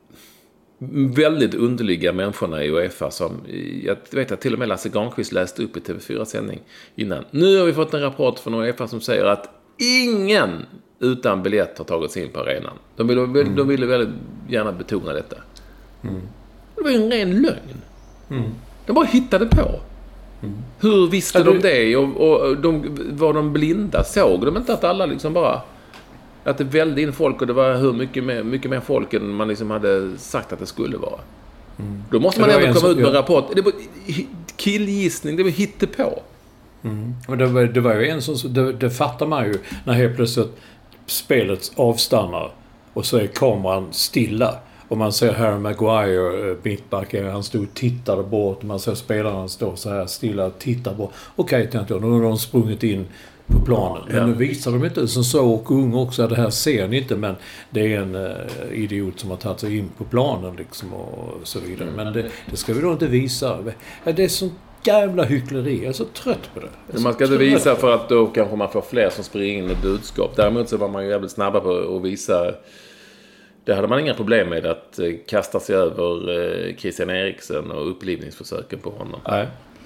väldigt underliga människorna i UEFA som, jag vet att till och med Lasse Granqvist läste upp i TV4-sändning innan. Nu har vi fått en rapport från UEFA som säger att ingen utan biljett har tagit sig in på arenan. De ville väldigt gärna betona detta. Det var ju en ren lögn. De bara hittade på. Hur visste de det? Och var de blinda? Såg de inte att alla liksom bara... Att det välde in folk och det var hur mycket mer folk än man liksom hade sagt att det skulle vara. Då måste man ändå komma ut med en rapport. Det var killgissning, det var hittepå. Och det var ju en som... Det fattar man ju när helt plötsligt spelet avstannar och så är kameran stilla. Och man ser Harry Maguire, mittbacken, han stod och tittade bort. Och man ser spelarna stå så här stilla och tittar bort. Okej, tänkte jag, nu har de sprungit in på planen. Men nu visar de inte som så, och ung också, det här ser ni inte, men det är en idiot som har tagit sig in på planen liksom och så vidare. Men det ska vi då inte visa. Det är sånt jävla hyckleri. Jag är så trött på det. Man ska inte visa för att då kanske man får fler som springer in med budskap. Däremot så var man ju jävligt snabba på att visa. Det hade man inga problem med att kasta sig över Christian Eriksen och upplivningsförsöken på honom. Nej.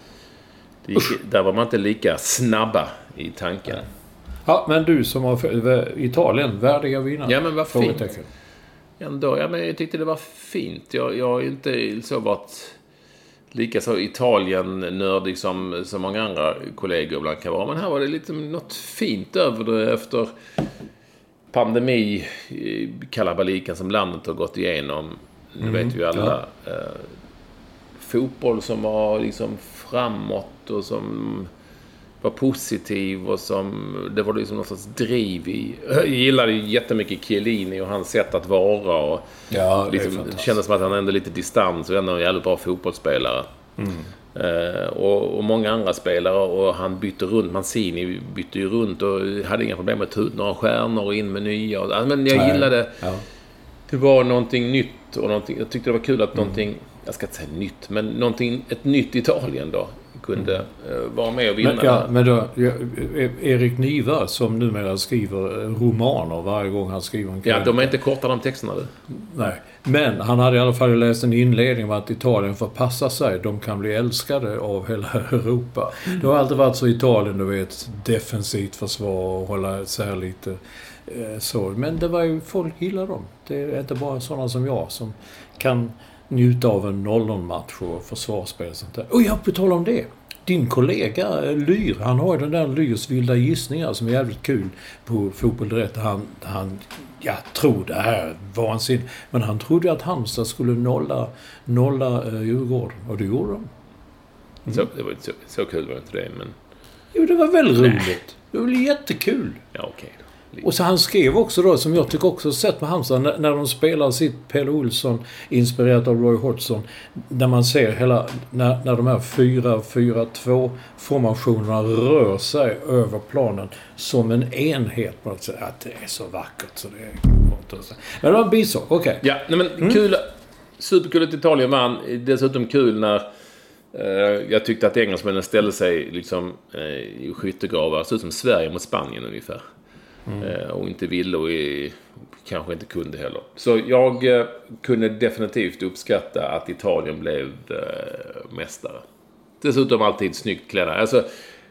Där var man inte lika snabba i tanken. Ja, men du som har Italien, värdiga vinnare. Ja, men vad fint. Ändå, ja, men jag tyckte det var fint. Jag har inte så varit lika så Italien-nördig som många andra kollegor ibland kan vara. Men här var det lite något fint över det efter pandemi, kalabaliken som landet har gått igenom. Nu vet vi alla. Ja. Fotboll som var liksom framåt och som var positiv och som det var liksom någon sorts driv i. Jag gillade ju jättemycket Chiellini och hans sätt att vara och liksom, det kändes som att han ändå lite distans och ändå en jävligt bra fotbollsspelare. Och många andra spelare, och han bytte runt. Mancini bytte ju runt och hade inga problem med att ta ut några stjärnor och in med nya. Men jag gillade det var någonting nytt och någonting, jag tyckte det var kul att någonting, jag ska inte säga nytt, men ett nytt Italien då kunde vara med och vinna. Men då, Erik Niva som numera skriver romaner varje gång han skriver en krönika. Ja, de är inte korta de texterna. Nej, men han hade i alla fall läst en inledning om att Italien får passa sig. De kan bli älskade av hela Europa. Det har alltid varit så i Italien, du vet, defensivt försvar och hålla så här lite så. Men det var ju, folk gillar dem. Det är inte bara sådana som jag som kan njuta av en 0-0-match och försvarsspel och sånt där. Och jag på tal om det. Din kollega Lyr, han har ju den där Lyrs vilda gissningar som är jävligt kul på Fotboll Direkt. Han jag tror det här vansinnigt. Men han trodde att Halmstad skulle nolla Djurgården. Och det gjorde de. Det var inte så kul var inte det, men... Jo, det var väl roligt. Det var jättekul. Ja, okej då. Och så han skrev också då, som jag tycker också sett med Halmstad, när de spelar sitt Pelle Olsson inspirerat av Roy Hodgson, när man ser hela, när de här 4-4-2 formationerna rör sig över planen som en enhet på något sätt, att det är så vackert så det är. Men det var en bisak, okej. Ja, nej, men kul, superkul att Italien vann, dessutom kul när jag tyckte att engelsmännen ställde sig liksom i skyttegravar, så som Sverige mot Spanien ungefär. Och inte ville och kanske inte kunde heller. Så jag kunde definitivt uppskatta att Italien blev mästare. Dessutom alltid snyggt klädda. Alltså,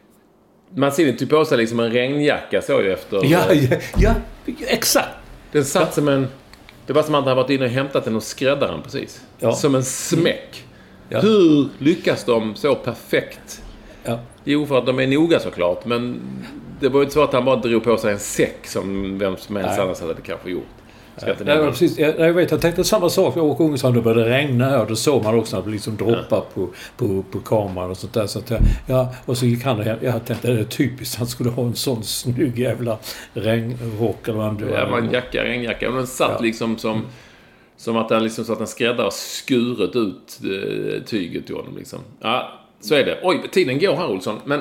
man ser inte typ på sig liksom en regnjacka så ju efter. Ja, exakt. Den satt som en... Det var som att han hade varit inne och hämtat den och skräddaren precis. Ja. Som en smäck. Ja. Hur lyckas de så perfekt? Ja. Jo, för att de är noga såklart, men det var ju inte så att han bara drog på sig en säck som vem som helst annars hade det kanske gjort. Ja, precis. Jag vet, jag tänkte samma sak. Jag åkte Ungshamn, då började det regna här. Då såg man också att det liksom droppade på kameran och sånt där. Så att och så gick han hem. Jag tänkte, det är typiskt. Han skulle ha en sån snygg jävla regnrock. Eller vad det var. Ja, man regnjacka. Och den satt liksom som att den liksom så att den skräddade och skurit ut tyget till honom liksom. Ja, så är det. Oj, tiden går här, Olsson. Men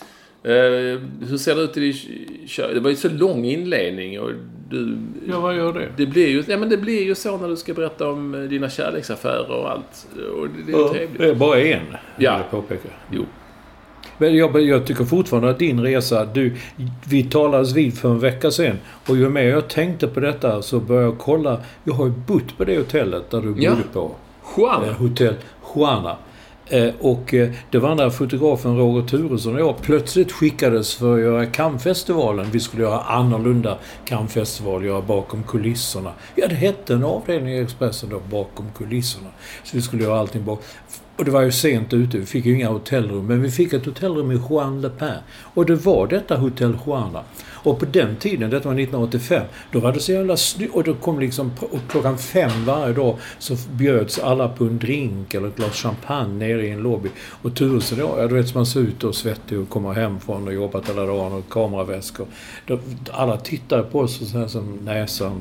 hur ser det ut i det var ju så lång inledning och du... Ja, vad gör det? Det blir ju så när du ska berätta om dina kärleksaffärer och allt. Och det är ju trevligt. Det är bara en. Ja. Jo. Men jag tycker fortfarande att din resa... Vi talades vid för en vecka sedan. Och ju mer jag tänkte på detta så började jag kolla. Jag har ju bott på det hotellet där du bodde på. Juana. Hotell Juana. Och det var när fotografen Roger Turesson och jag plötsligt skickades för att göra Cannes-festivalen. Vi skulle göra annorlunda Cannes-festival, göra bakom kulisserna. Ja, det hette en avdelning i Expressen då, bakom kulisserna. Så vi skulle göra allting bakom. Och det var ju sent ute, vi fick ju inga hotellrum. Men vi fick ett hotellrum i Juan Le Pin. Och det var detta hotell Juana. Och på den tiden, detta var 1985, då var det så jävla snyggt. Och då kom liksom klockan 5 varje dag så bjöds alla på en drink eller ett glas champagne nere i en lobby. Och Turesson, du vet, man ser ut och svettig och kommer hem från och jobbat hela dagen och kameraväskor. Alla tittade på oss och så här som näsan.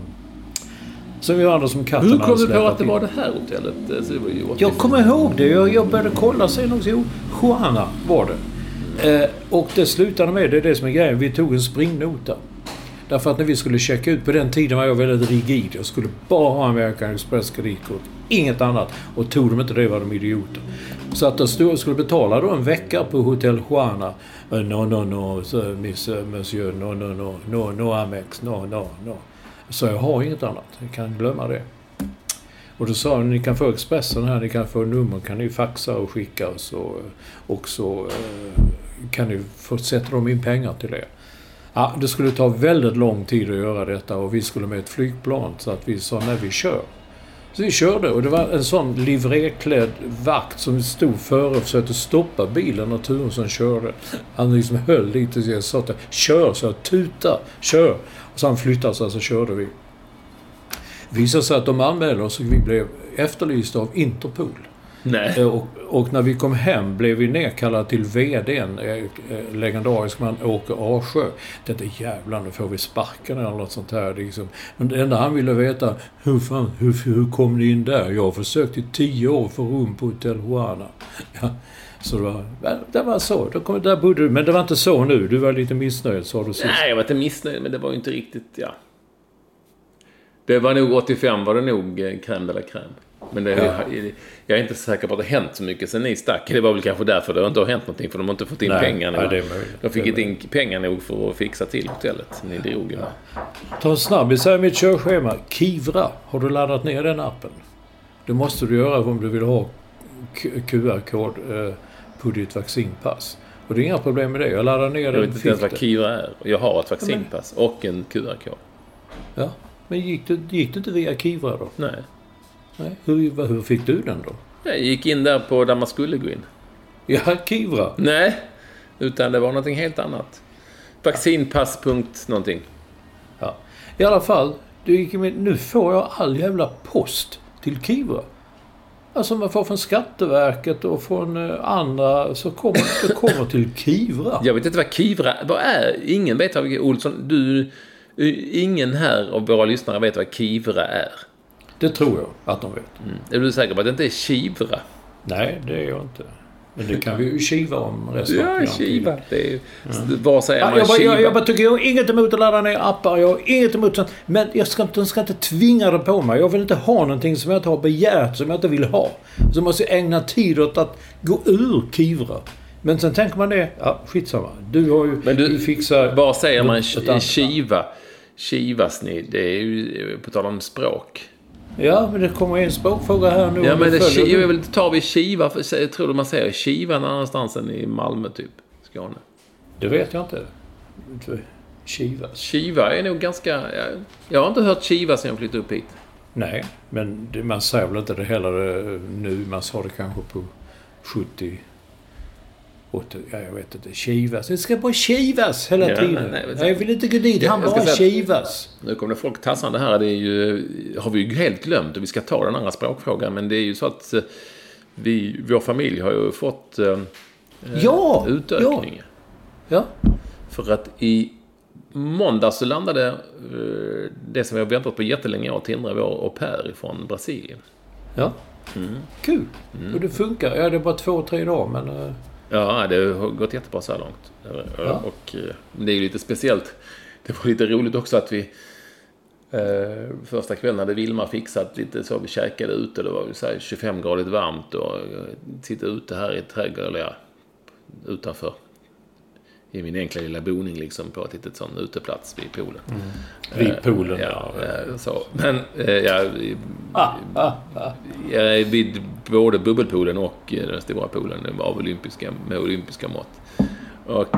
Som vi andra som katten. Hur kom du på att det var det här hotellet? Så det var ju jag kommer ihåg det. Jag började kolla sen också. Juana var det. Och det slutade med, det är det som är grejen. Vi tog en springnota. Därför att när vi skulle checka ut, på den tiden var jag väldigt rigid. Jag skulle bara ha American Express kreditkort. Inget annat. Och tog de inte det var de idioter. Så att jag skulle betala då en vecka på Hotel Juana. No, monsieur, no, Amex, no. Så jag har inget annat. Jag kan glömma det. Och då sa ni kan få Expressen här, ni kan få nummer, kan ni faxa och skicka och så kan ni få sätta dem in pengar till det. Ja, det skulle ta väldigt lång tid att göra detta och vi skulle med ett flygplan så att vi sa när vi kör. Så vi körde och det var en sån livreklädd vakt som stod före och försökte stoppa bilen när Turesson körde. Han liksom höll lite så jag sa att kör, så jag tuta, kör. Och så han flyttade så körde vi. Visade sig att de anmälde oss och vi blev efterlysta av Interpol. Nej. Och när vi kom hem blev vi nedkallade till vdn, legendarisk man Åke Arsjö. Detta jävlar, nu får vi sparken eller något sånt här. Liksom. Men det enda han ville veta, hur kom ni in där? Jag har försökt i 10 år för rum på Hotel Juana. Ja. Så det var så. Där bodde du. Men det var inte så nu. Du var lite missnöjd, sa du sist. Nej, jag var inte missnöjd, men det var ju inte riktigt, ja. Det var nog 85 var det nog crème de la crème. Men jag är inte säker på att det har hänt så mycket sen ni stack. Det var väl kanske därför det inte har hänt någonting. För de har inte fått in pengar. Nej, det är möjligt. De fick inte in pengar nog för att fixa till hotellet. Ni drog ju. Ta en snabbis här i mitt körschema. Kivra. Har du laddat ner den appen? Det måste du göra om du vill ha QR-kod på ditt vaccinpass. Och det är inga problem med det. Jag laddar ner den. Jag vet inte ens vad Kivra är. Jag har ett vaccinpass och en QR-kod. Ja, men gick det inte via Kivra då? Nej. Hur fick du den då? Jag gick in där man skulle gå in. Ja, Kivra? Nej, utan det var någonting helt annat. Vaccinpass. någonting. Ja. I alla fall, nu får jag all jävla post till Kivra. Alltså man får från Skatteverket och från andra så kommer till Kivra. Jag vet inte vad Kivra är. Ingen vet vad Olsson. Ingen här av våra lyssnare vet vad Kivra är. Det tror jag att de vet. Är du säker på att det inte är Kivra? Nej, det är jag inte. Men det kan vi ju kiva om resten. Ja, kiva. Det är, vad säger man kiva? Jag tycker jag har inget emot att ladda ner appar. Jag har inget emot sånt. Men de ska inte tvinga det på mig. Jag vill inte ha någonting som jag inte har begärt, som jag inte vill ha. Så man måste ägna tid åt att gå ur Kivra. Men sen tänker man det, skitsamma. Du har ju... Men du fixar... Vad säger man kiva? Kivasni, det är ju på tal om språk. Ja, men det kommer en språkfråga här nu. Ja, men tar vi Kiva. Jag tror du man säger Kiva någon annanstans än i Malmö typ, Skåne. Det vet jag inte. Kiva är nog ganska... Jag har inte hört Kiva sen jag flyttade upp hit. Nej, men man säger väl inte det heller nu. Man sa det kanske på 70... Och jag vet inte, kivas. Det ska bara kivas hela tiden. Nej, jag vill inte gå dit, han bara kivas. Nu kommer det folk tassande här. Det är ju, har vi ju helt glömt, och vi ska ta den andra språkfrågan. Men det är ju så att vår familj har ju fått utökning. Ja. För att i måndag så landade det som vi har väntat på jättelänge år, Tindra, vår au pair från Brasilien. Ja. Kul. Och det funkar. Ja, det är bara 2-3 dagar, men... Ja, det har gått jättebra så här långt. Ja. Och det är ju lite speciellt. Det var lite roligt också att vi första kvällen hade Vilma fixat lite så vi käkade ute. Det var ju så här 25-gradigt varmt och sitta ute här i trädgården, eller utanför i min enkla lilla boning liksom, på ett litet sån uteplats vid poolen. Vid poolen, så. Men jag är vid både bubbelpoolen och den stora poolen med olympiska mått. Och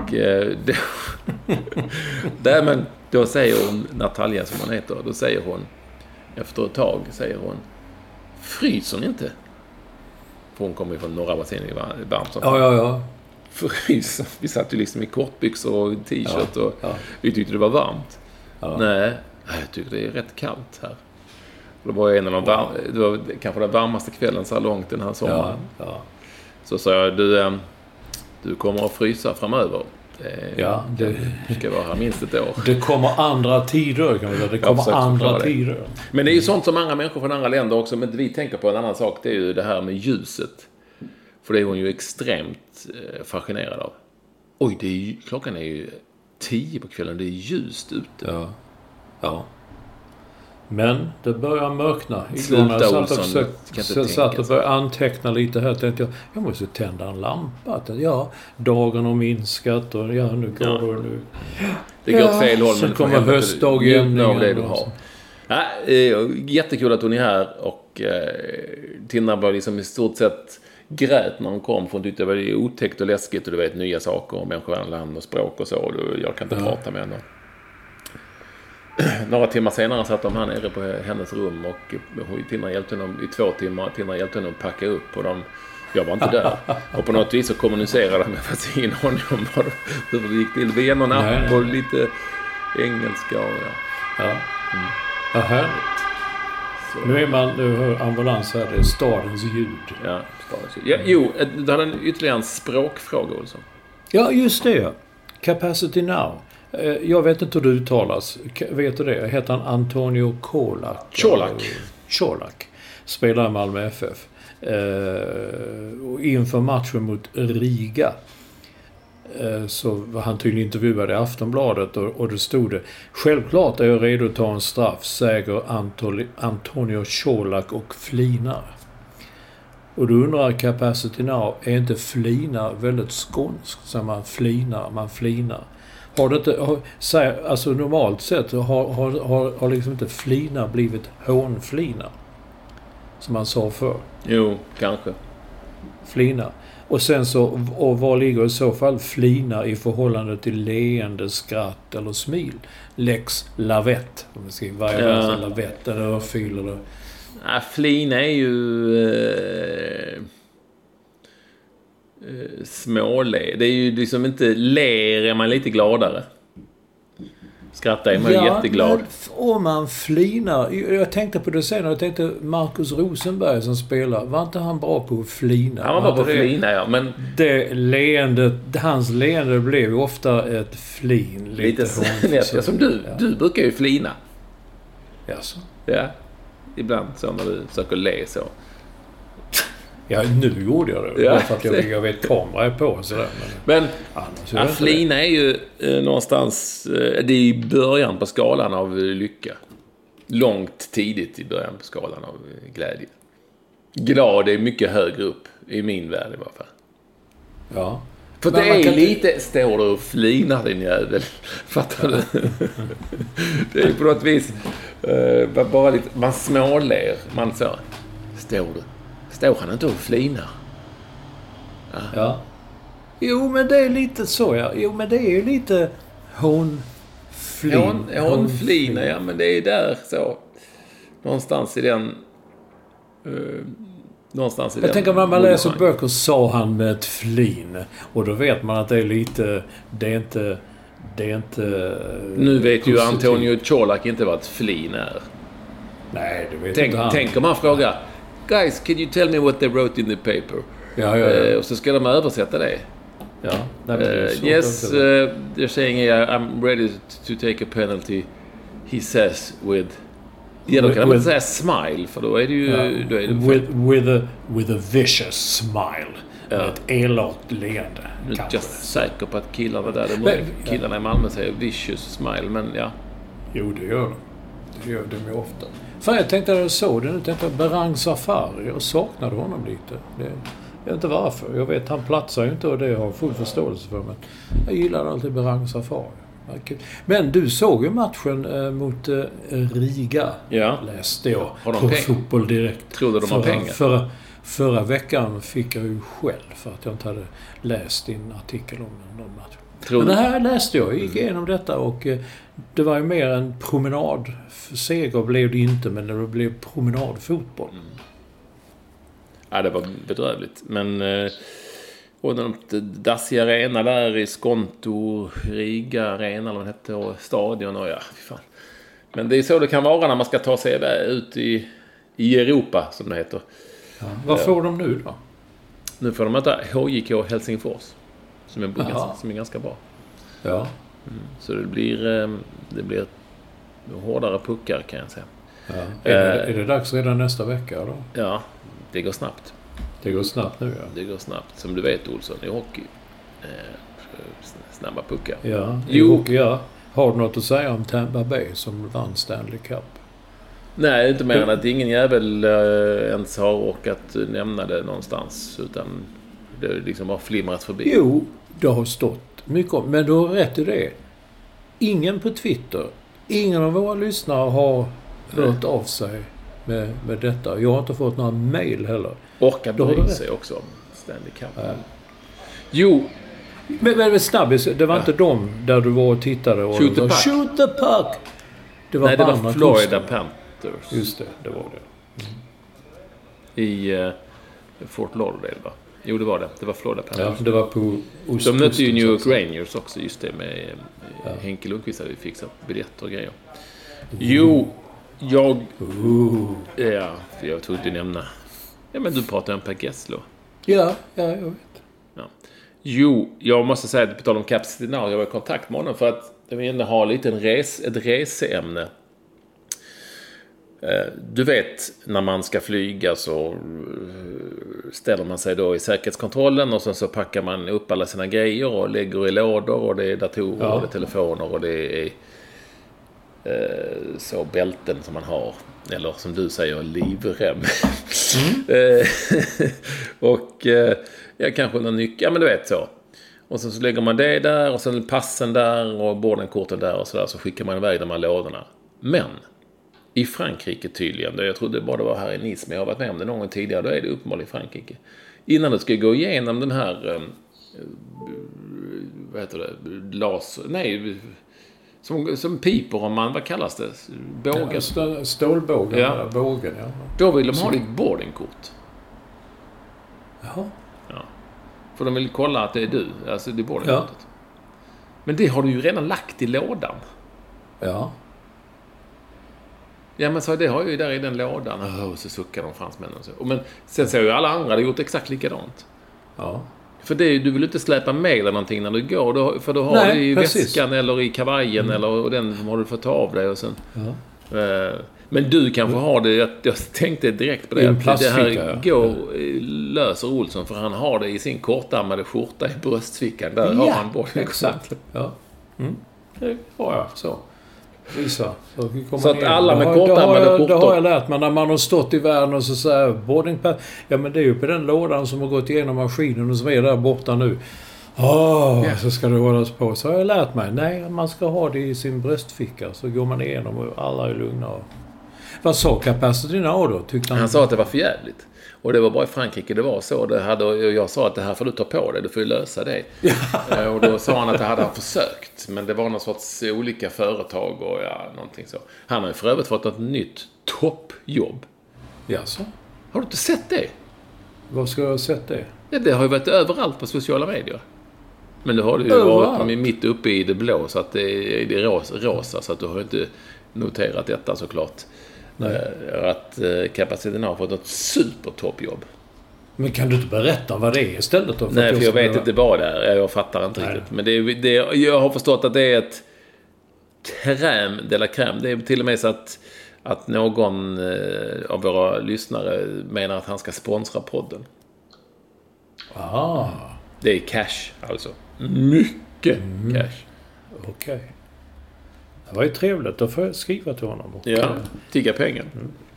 men då säger hon, Natalia som hon heter, då säger hon efter ett tag, fryser ni inte? För hon kommer ju från norra Brasilien, varmt som Ja. Fryser. Vi satt ju liksom i kortbyxor och t-shirt och vi tyckte det var varmt. Ja. Nej, jag tyckte det är rätt kallt här. Det var en av det var kanske den varmaste kvällen så här långt den här sommaren. Ja. Så sa jag, du kommer att frysa framöver. Du ska vara här minst ett år. Det kommer andra tider, kan vi säga. Det kommer andra tider. Men det är ju sånt som många människor från andra länder också, men vi tänker på en annan sak, det är ju det här med ljuset. För det är hon ju extremt fascinerad av. Oj, klockan är ju 10 på kvällen, det är ljust ute. Ja. Men det börjar mörkna. Igår jag satt och började anteckna lite här, tänkte jag måste tända en lampa. Dagen har minskat och nu går det nu. Det går åt fel håll. Så kommer höstdagjämningen av det du har. Jättekul att hon är här, och Tinna var liksom i stort sett grät när hon kom, för hon tyckte det var otäckt och läskigt, och du vet, nya saker om människoland och språk och så, och jag kan inte prata med henne. Några timmar senare satt de här nere på hennes rum, och Tinna hjälpte honom i 2 timmar. Tinna hjälpte honom att packa upp, och jag var inte där. Och på något vis så kommunicerade de med, fast ingen aning om hur det gick till. Vi är någon app och lite engelska och Vad härligt. Så. Nu hör ambulans här, det är stadens ljud. Ja, stadens ljud. Jo, du hade ytterligare en språkfråga också. Ja, just det. Capacity Now. Jag vet inte hur det uttalas. Vet du det? Heter han Antonio Colak. Spelar i Malmö FF. Inför matchen mot Riga så var han tydligen intervjuad i Aftonbladet, och det stod det: självklart är jag redo att ta en straff, säger Antonio Colak och flinar. Och då undrar Capacity Now, är inte flina väldigt skånskt? Så man flinar. Har det inte, alltså normalt sett har liksom inte flina blivit hånflina, som man sa förr? Jo, kanske. Flina. Och sen så, och vad ligger i så fall flina i förhållande till leende, skratt eller smil? Lex lavett. Om vi skriver varje lavett eller örfil eller... Flina är ju småle. Det är ju liksom inte ler, är man lite gladare. Skrattar är man jätteglad. Om man flinar. Jag tänkte på det senare. Jag tänkte Marcus Rosenberg som spelar. Var inte han bra på att flina? Han var bra på att flina, ja. Men det leendet, hans leende blev ju ofta ett flin. Lite som du. Ja. Du brukar ju flina. Jaså? Ja. Ibland så när du försöker le så. Ja, nu gjorde jag det. Ja, för att jag vet kamera är på sådär. Men flina är ju någonstans, det är i början på skalan av lycka. Långt tidigt i början på skalan av glädje. Glad är mycket högre upp i min värld i alla fall. Ja. För det är lite, står du och flinar din jävel. Fattar du? Det är på något vis bara lite, man småler. Man så, står han inte och flinar? Ja. Jo, men det är lite så, ja. Jo, men det är ju lite hånflina, ja, men det är där så. Någonstans i den Någonstans i jag tänker när man läser böcker sa han med ett flin. Och då vet man att det är lite... Det är inte nu vet positivt. Ju Antonio Colak inte vad ett flin är. Nej, det vet inte han. Tänk om man frågar Guys, can you tell me what they wrote in the paper? Ja. Och så ska de översätta det. Ja. Yes, they're saying I'm ready to take a penalty. He says with... Ja, då kan man inte säga smile, för då är det ju... Då är det with a vicious smile. Ja. Ett elakt leende. Du är inte säker på att killarna där... Killarna i Malmö säger vicious smile, men ja. Jo, det gör de. Det gör de ju ofta. Fan, jag tänkte att jag såg det. Jag tänkte att Berang Safari. Jag saknade honom lite. Jag vet inte varför. Jag vet, han platsar ju inte och det har jag full förståelse för. Men jag gillar alltid Berang Safari. Men du såg ju matchen mot Riga. Ja. Läste jag på Fotboll Direkt. Trodde de har pengar? Förra veckan fick jag ju skäll för att jag inte hade läst din artikel om någon match. Men det här läste jag. Jag gick igenom detta och det var ju mer en promenad. Seger blev det inte, men det blev promenadfotboll. Ja, det var bedrövligt. Men... Och den Dacia Arena där i Skonto, Riga Arena eller vad det hette, och stadion och fan. Men det är så det kan vara när man ska ta sig ut i Europa, som det heter. Ja. Vad får de nu då? Nu får de möta HJK Helsingfors, som är ganska bra. Ja. Så det blir hårdare puckar, kan jag säga. Ja. Är det dags redan nästa vecka då? Ja, det går snabbt. Det går snabbt nu, ja. Det går snabbt. Som du vet, Olsson, i hockey. Snabba puckar. Ja, i hockey, ja. Har du något att säga om Tampa Bay som vann Stanley Cup? Nej, inte mer än att ingen jävel ens har orkat nämna det någonstans. Utan det liksom har flimrat förbi. Jo, det har stått mycket om. Men du har rätt i det. Ingen på Twitter, ingen av våra lyssnare har hört av sig med detta. Jag har inte fått några mejl heller. Orkar bry sig också om Stanley Cup. Ja. Jo. Men snabbis, det var inte de där du var och tittade och... Shoot the puck. Shoot the puck! Det var Florida Panthers. Just det var det. I Fort Lauderdale, va? Jo, det var det. Det var Florida Panthers. Ja, det var på de mötte ju New York Rangers också, just det, med Henke Lundqvist hade vi fixat biljetter och grejer. Jo, Ja, för jag tog inte nämna. Ja, men du pratar om Per Gessle. Ja, jag vet. Ja. Jo, jag måste säga att på tal om Capsitinal, jag var i kontakt med honom för att jag vill ha lite ett reseämne. Du vet, när man ska flyga så ställer man sig då i säkerhetskontrollen och så packar man upp alla sina grejer och lägger i lådor och det är datorer och det är telefoner och det är så bälten som man har, eller som du säger, livrem. Och kanske någon nyckel, ja men du vet så. Och så lägger man det där och sen passen där och boardingkorten där och så skickar man iväg de här lådorna. Men i Frankrike tydligen, jag trodde bara det var här i Nice, men jag har varit med om det någon gång tidigare, då är det uppenbarligen i Frankrike. Innan du ska gå igenom den här vad heter det, som piper om man, vad kallas det? Bågen. Ja, stålbågen. Ja. Bågen, ja. Då vill de ha ditt boardingkort. Jaha. Ja. För de vill kolla att det är du, alltså det är boardingkortet. Ja. Men det har du ju redan lagt i lådan. Ja. Ja, men så det har jag ju där i den lådan. Och så suckar de fransmännen och så. Men sen ser ju alla andra hade gjort exakt likadant. Ja. För det, du vill inte släpa med eller någonting när du går. För då har du i väskan eller i kavajen och den har du fått ta av dig och sen. Ja. Men du kanske har det. Jag tänkte direkt på det. Att det här löser Olsson, för han har det i sin kortärmade skjorta i bröstfickan. Där har han bort. Exakt. Ja. Det har jag så. Visa. Så att alla med kortärmade skjortor. Det har jag lärt mig när man har stått i världen och så säger boardingpass. Ja, men det är ju på den lådan som har gått igenom maskinen och som är där borta nu. Så ska det hållas på. Så har jag lärt mig. Nej, man ska ha det i sin bröstficka. Så går man igenom och alla är lugna. Vad sa Capsitinal då? Han sa att det var för jävligt. Och det var bara i Frankrike det var så. Och jag sa att det här får du ta på dig. Du får ju lösa det. Och då sa han att det hade han försökt. Men det var någon sorts olika företag och någonting så. Han har ju för övrigt fått ett nytt toppjobb. Jaså? Har du inte sett det? Vad ska jag ha sett det? Ja, det har ju varit överallt på sociala medier. Men det har du ju varit mitt uppe i det blå, så att det är rosa, så att du har inte noterat detta såklart. Att kapaciteten har fått ett supertoppjobb. Men kan du inte berätta vad det är istället då? Nej, för jag vet inte vad det är. Jag fattar inte riktigt. Men jag har förstått att det är ett crème de la crème. Det är till och med så att någon av våra lyssnare menar att han ska sponsra podden. Ah. Det är cash, alltså. Mycket cash. Okej. Det var ju trevligt. Då får jag skriva till honom. Tigga pengar.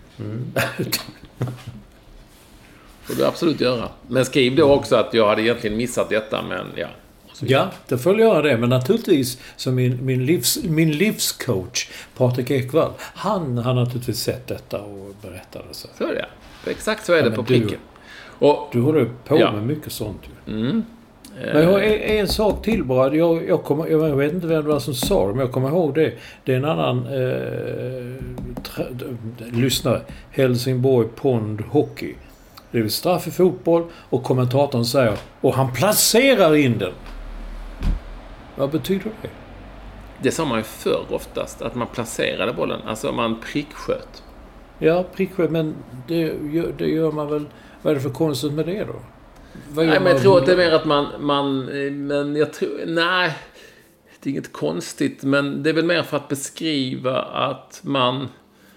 Får du absolut göra. Men skriv då också att jag hade egentligen missat detta, men ja. Ja, det får jag göra det. Men naturligtvis, som min livscoach, Patrik Ekwall, han har naturligtvis sett detta och berättade så. Så är det. Exakt så är det på pricken. Du håller på med mycket sånt ju. Men jag har en sak till bara. Jag vet inte vem det var som sa det, men jag kommer ihåg det. Det är en annan lyssnare. Helsingborg Pond Hockey. Det är straff i fotboll och kommentatorn säger och han placerar in den. Vad betyder det? Det sa man ju förr oftast, att man placerade bollen. Alltså man pricksköt. Ja, pricksköt, men det gör man väl. Vad är det för konstigt med det då? Nej, men jag tror att det är mer att men jag tror, nej, det är inget konstigt, men det är väl mer för att beskriva att man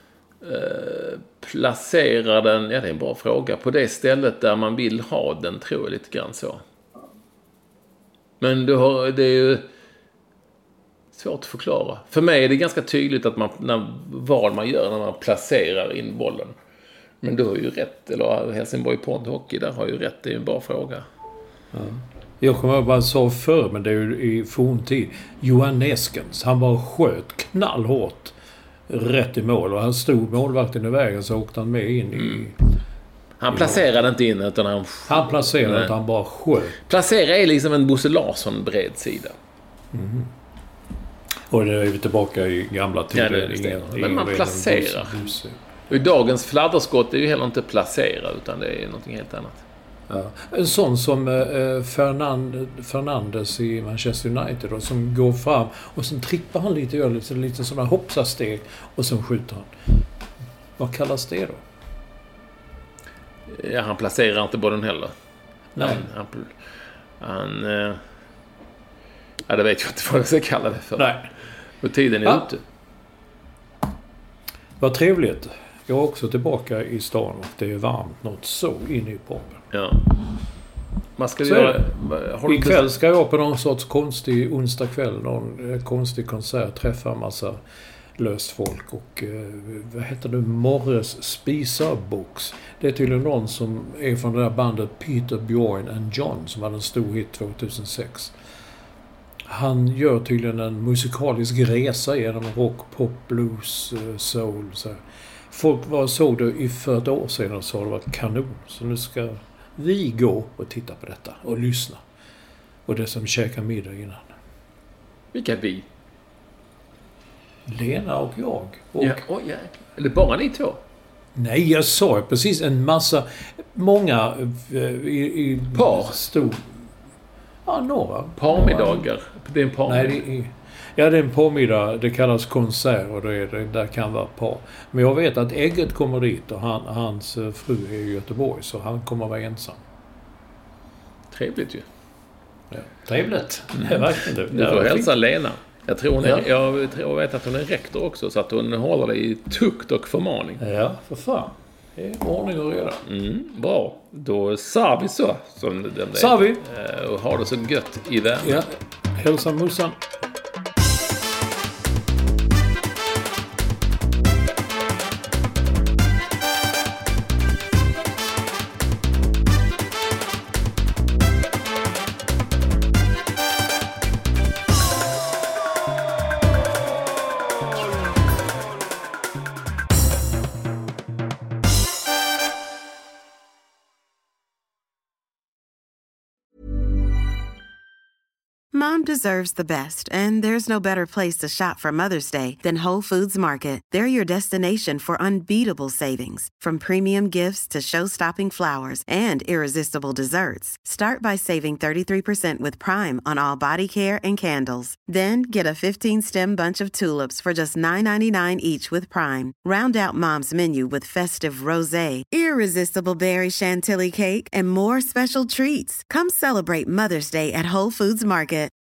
placerar den, ja det är en bra fråga, på det stället där man vill ha den, tror jag lite grann så. Men det är ju svårt att förklara. För mig är det ganska tydligt att vad man gör när man placerar in bollen. Men du har ju rätt, eller Helsingborg Pond Hockey, där har ju rätt, det är ju en bra fråga. Ja. Jag kommer bara sa förr, men det är ju i forntid. Johan Neskens, han bara sköt knallhårt rätt i mål. Och han stod målvakten i vägen, så åkte han med in i... Han placerade inte in, utan han placerade inte, han bara sköt. Placera är liksom en Bosse Larsson bredsida. Och det är vi tillbaka i gamla tider. Ja, men man placerar. Och dagens fladderskott är ju heller inte placera, utan det är något helt annat. Ja. En sån som Fernandes i Manchester United då, som går fram och sen trippar han lite, gör lite sådana hoppsasteg och sen skjuter han. Vad kallas det då? Ja, han placerar inte bollen heller. Nej. Ja, det vet jag inte vad jag ska kalla det för. Nej. Och tiden är ute. Vad trevligt. Jag är också tillbaka i stan och det är varmt något så inne i puben. Ja. Vad ska du göra? Ikväll ska jag på någon sorts konstig onsdag kväll, någon konstig konsert, träffa en massa löst folk och vad heter det? Morres Spisarbox. Det är tydligen någon som är från det där bandet Peter, Bjorn and John som hade en stor hit 2006. Han gör tydligen en musikalisk resa genom rock, pop, blues, soul. Så här. Folk såg det för ett år sedan och sa det var kanon. Så nu ska vi gå och titta på detta och lyssna. Och det som käkar middag innan. Vilka vi? Lena och jag. Och Eller bara ni två? Nej, jag sa precis en massa... Många i par? Stor... Ja, några. Parmiddagar? Det är en parmiddag. Nej, det är en parmiddag. Det kallas konsert och där kan vara par. Men jag vet att Ägget kommer dit och hans fru är i Göteborg, så han kommer vara ensam. Trevligt ju. Ja, trevligt. Det är verkligen det. Du får hälsa Lena. Jag vet att hon är rektor också, så att hon håller dig i tukt och förmaning. Ja, för fan. Det är ordning och reda. Bra. Då sa vi så. Som den sa vi. Och har det så gött i världen. Ja. Hälsa Musan. Mom Mom deserves the best, and there's no better place to shop for Mother's Day than Whole Foods Market. They're your destination for unbeatable savings, from premium gifts to show-stopping flowers and irresistible desserts. Start by saving 33% with Prime on all body care and candles. Then get a 15-stem bunch of tulips for just $9.99 each with Prime. Round out Mom's menu with festive rosé, irresistible berry chantilly cake, and more special treats. Come celebrate Mother's Day at Whole Foods Market.